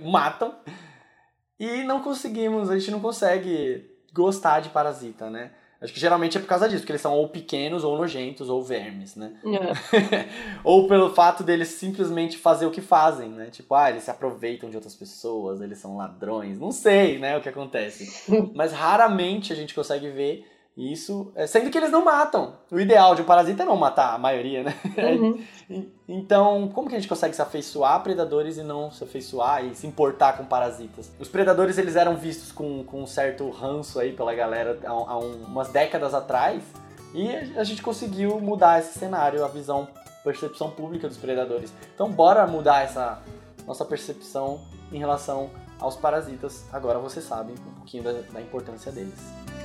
e a gente não consegue gostar de parasita, né? Acho que geralmente é por causa disso, porque eles são ou pequenos, ou nojentos, ou vermes, né? Ou pelo fato deles simplesmente fazer o que fazem, né? Tipo, eles se aproveitam de outras pessoas, eles são ladrões, não sei, né, o que acontece. Mas raramente a gente consegue ver isso, sendo que eles não matam. O ideal de um parasita é não matar a maioria, né? Uhum. Então, como que a gente consegue se afeiçoar a predadores e não se afeiçoar e se importar com parasitas? Os predadores, eles eram vistos com um certo ranço aí pela galera há umas décadas atrás, e a gente conseguiu mudar esse cenário, a percepção pública dos predadores. Então, bora mudar essa nossa percepção em relação aos parasitas. Agora você sabe um pouquinho da importância deles.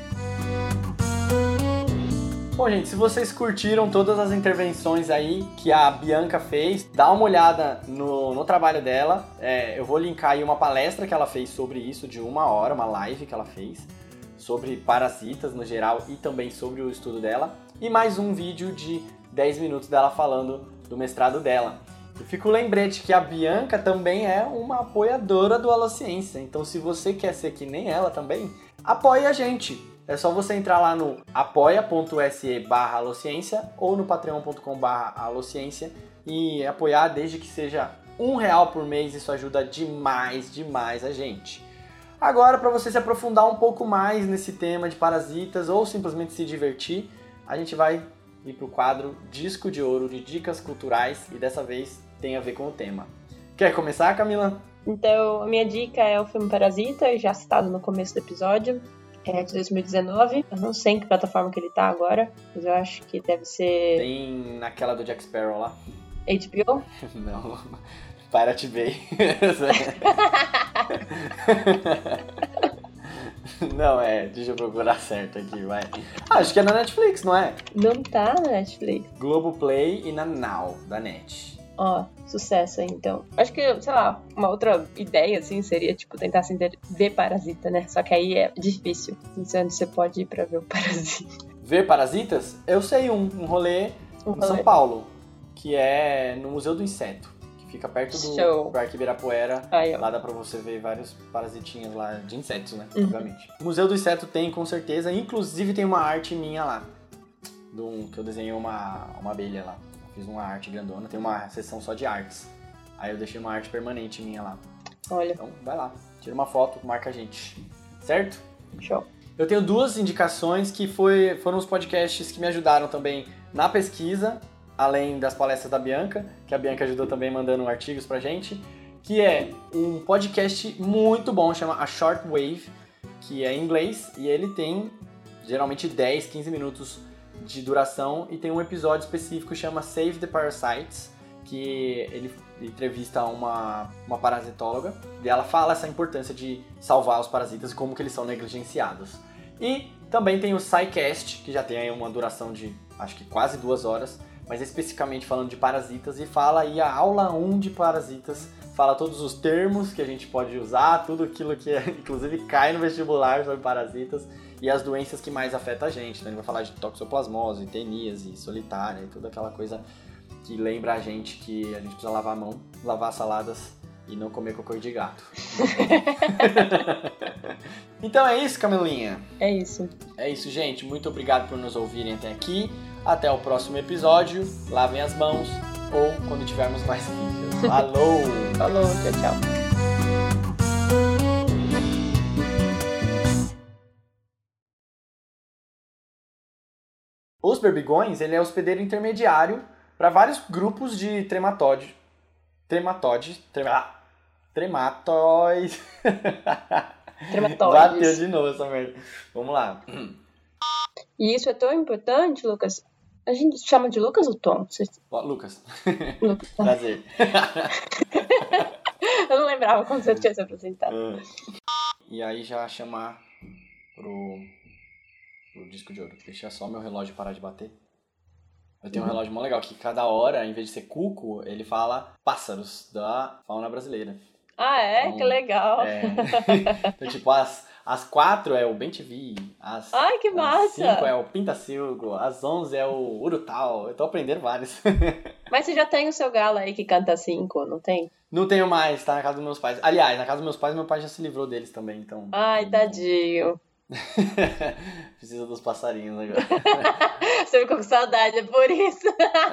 Bom, gente, se vocês curtiram todas as intervenções aí que a Bianca fez, dá uma olhada no trabalho dela. Eu vou linkar aí uma palestra que ela fez sobre isso, de 1 hora, uma live que ela fez, sobre parasitas no geral e também sobre o estudo dela. E mais um vídeo de 10 minutos dela falando do mestrado dela. E fica o lembrete que a Bianca também é uma apoiadora do Alociência. Então, se você quer ser que nem ela também, apoie a gente. É só você entrar lá no apoia.se/alociência ou no patreon.com/alociência e apoiar, desde que seja R$1 por mês. Isso ajuda demais a gente. Agora, para você se aprofundar um pouco mais nesse tema de parasitas ou simplesmente se divertir, a gente vai ir para o quadro Disco de Ouro de Dicas Culturais, e dessa vez tem a ver com o tema. Quer começar, Camila? Então, a minha dica é o filme Parasita, já citado no começo do episódio. É de 2019. Eu não sei em que plataforma que ele tá agora, mas eu acho que deve ser... Tem naquela do Jack Sparrow lá. HBO? Não. Pirate Bay. Não, deixa eu procurar certo aqui, vai. Acho que é na Netflix, não é? Não tá na Netflix. Globoplay e na Now, da Net. Ó, sucesso aí, então. Acho que, sei lá, uma outra ideia, assim, seria, tipo, tentar ver Parasita, né? Só que aí é difícil. Não sei onde você pode ir pra ver o Parasita. Ver Parasitas? Eu sei um rolê em São Paulo, que é no Museu do Inseto, que fica perto do Parque Ibirapuera. Aí, lá dá pra você ver vários parasitinhas lá, de insetos, né? Obviamente. O Museu do Inseto tem, com certeza. Inclusive tem uma arte minha lá, que eu desenhei uma abelha lá. Fiz uma arte grandona, tem uma seção só de artes. Aí eu deixei uma arte permanente minha lá. Olha. Então vai lá, tira uma foto, marca a gente. Certo? Show. Eu tenho 2 indicações que foram os podcasts que me ajudaram também na pesquisa, além das palestras da Bianca, que a Bianca ajudou também mandando artigos pra gente, que é um podcast muito bom, chama A Short Wave, que é em inglês, e ele tem geralmente 10, 15 minutos de duração, e tem um episódio específico que chama Save the Parasites, que ele entrevista uma parasitóloga, e ela fala essa importância de salvar os parasitas e como que eles são negligenciados. E também tem o SciCast, que já tem aí uma duração de, acho que quase 2 horas, mas especificamente falando de parasitas, e fala aí a aula 1 de parasitas, fala todos os termos que a gente pode usar, tudo aquilo que inclusive cai no vestibular sobre parasitas, e as doenças que mais afetam a gente. Então ele vai falar de toxoplasmose, teníase, solitária, e toda aquela coisa que lembra a gente que a gente precisa lavar a mão, lavar saladas e não comer cocô de gato. Então é isso, Camilinha? É isso. É isso, gente. Muito obrigado por nos ouvirem até aqui. Até o próximo episódio. Lavem as mãos ou quando tivermos mais vídeos. Falou! Falou, tchau, tchau. Os berbigões, ele é hospedeiro intermediário para vários grupos de trematóides. Bateu de novo essa merda. Vamos lá. E isso é tão importante, Lucas. A gente chama de Lucas ou Tom? Lucas. Prazer. Eu não lembrava como você tinha se apresentado. E aí já chamar pro disco de ouro. Deixa só meu relógio parar de bater. Eu tenho um relógio mó legal que cada hora, em vez de ser cuco, ele fala pássaros da fauna brasileira. Ah, é? Então, que legal. Então, tipo, às 4 é o bem-te-vi, ai, que massa! Às 5 é o pintacilgo, às 11 é o urutau. Eu tô aprendendo vários. Mas você já tem o seu galo aí que canta 5, não tem? Não tenho mais, tá na casa dos meus pais. Aliás, na casa dos meus pais, meu pai já se livrou deles também, então... Ai, tadinho. Precisa dos passarinhos agora. Você ficou com saudade, é por isso.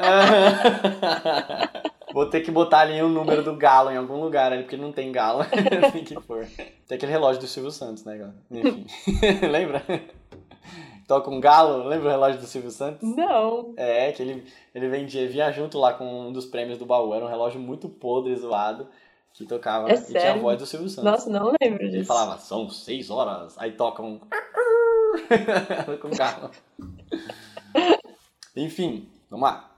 Vou ter que botar ali o número do galo em algum lugar ali, porque não tem galo. Tem que pôr. Tem aquele relógio do Silvio Santos, né? Enfim. Lembra? Toca um galo, lembra o relógio do Silvio Santos? Não. É, que ele vinha junto lá com um dos prêmios do baú. Era um relógio muito podre, zoado, que tocava. É e sério? tinha a voz do Silvio Santos. Nossa, não lembro disso. Ele falava, são 6 horas. Aí toca um... com o galo. Enfim, vamos lá.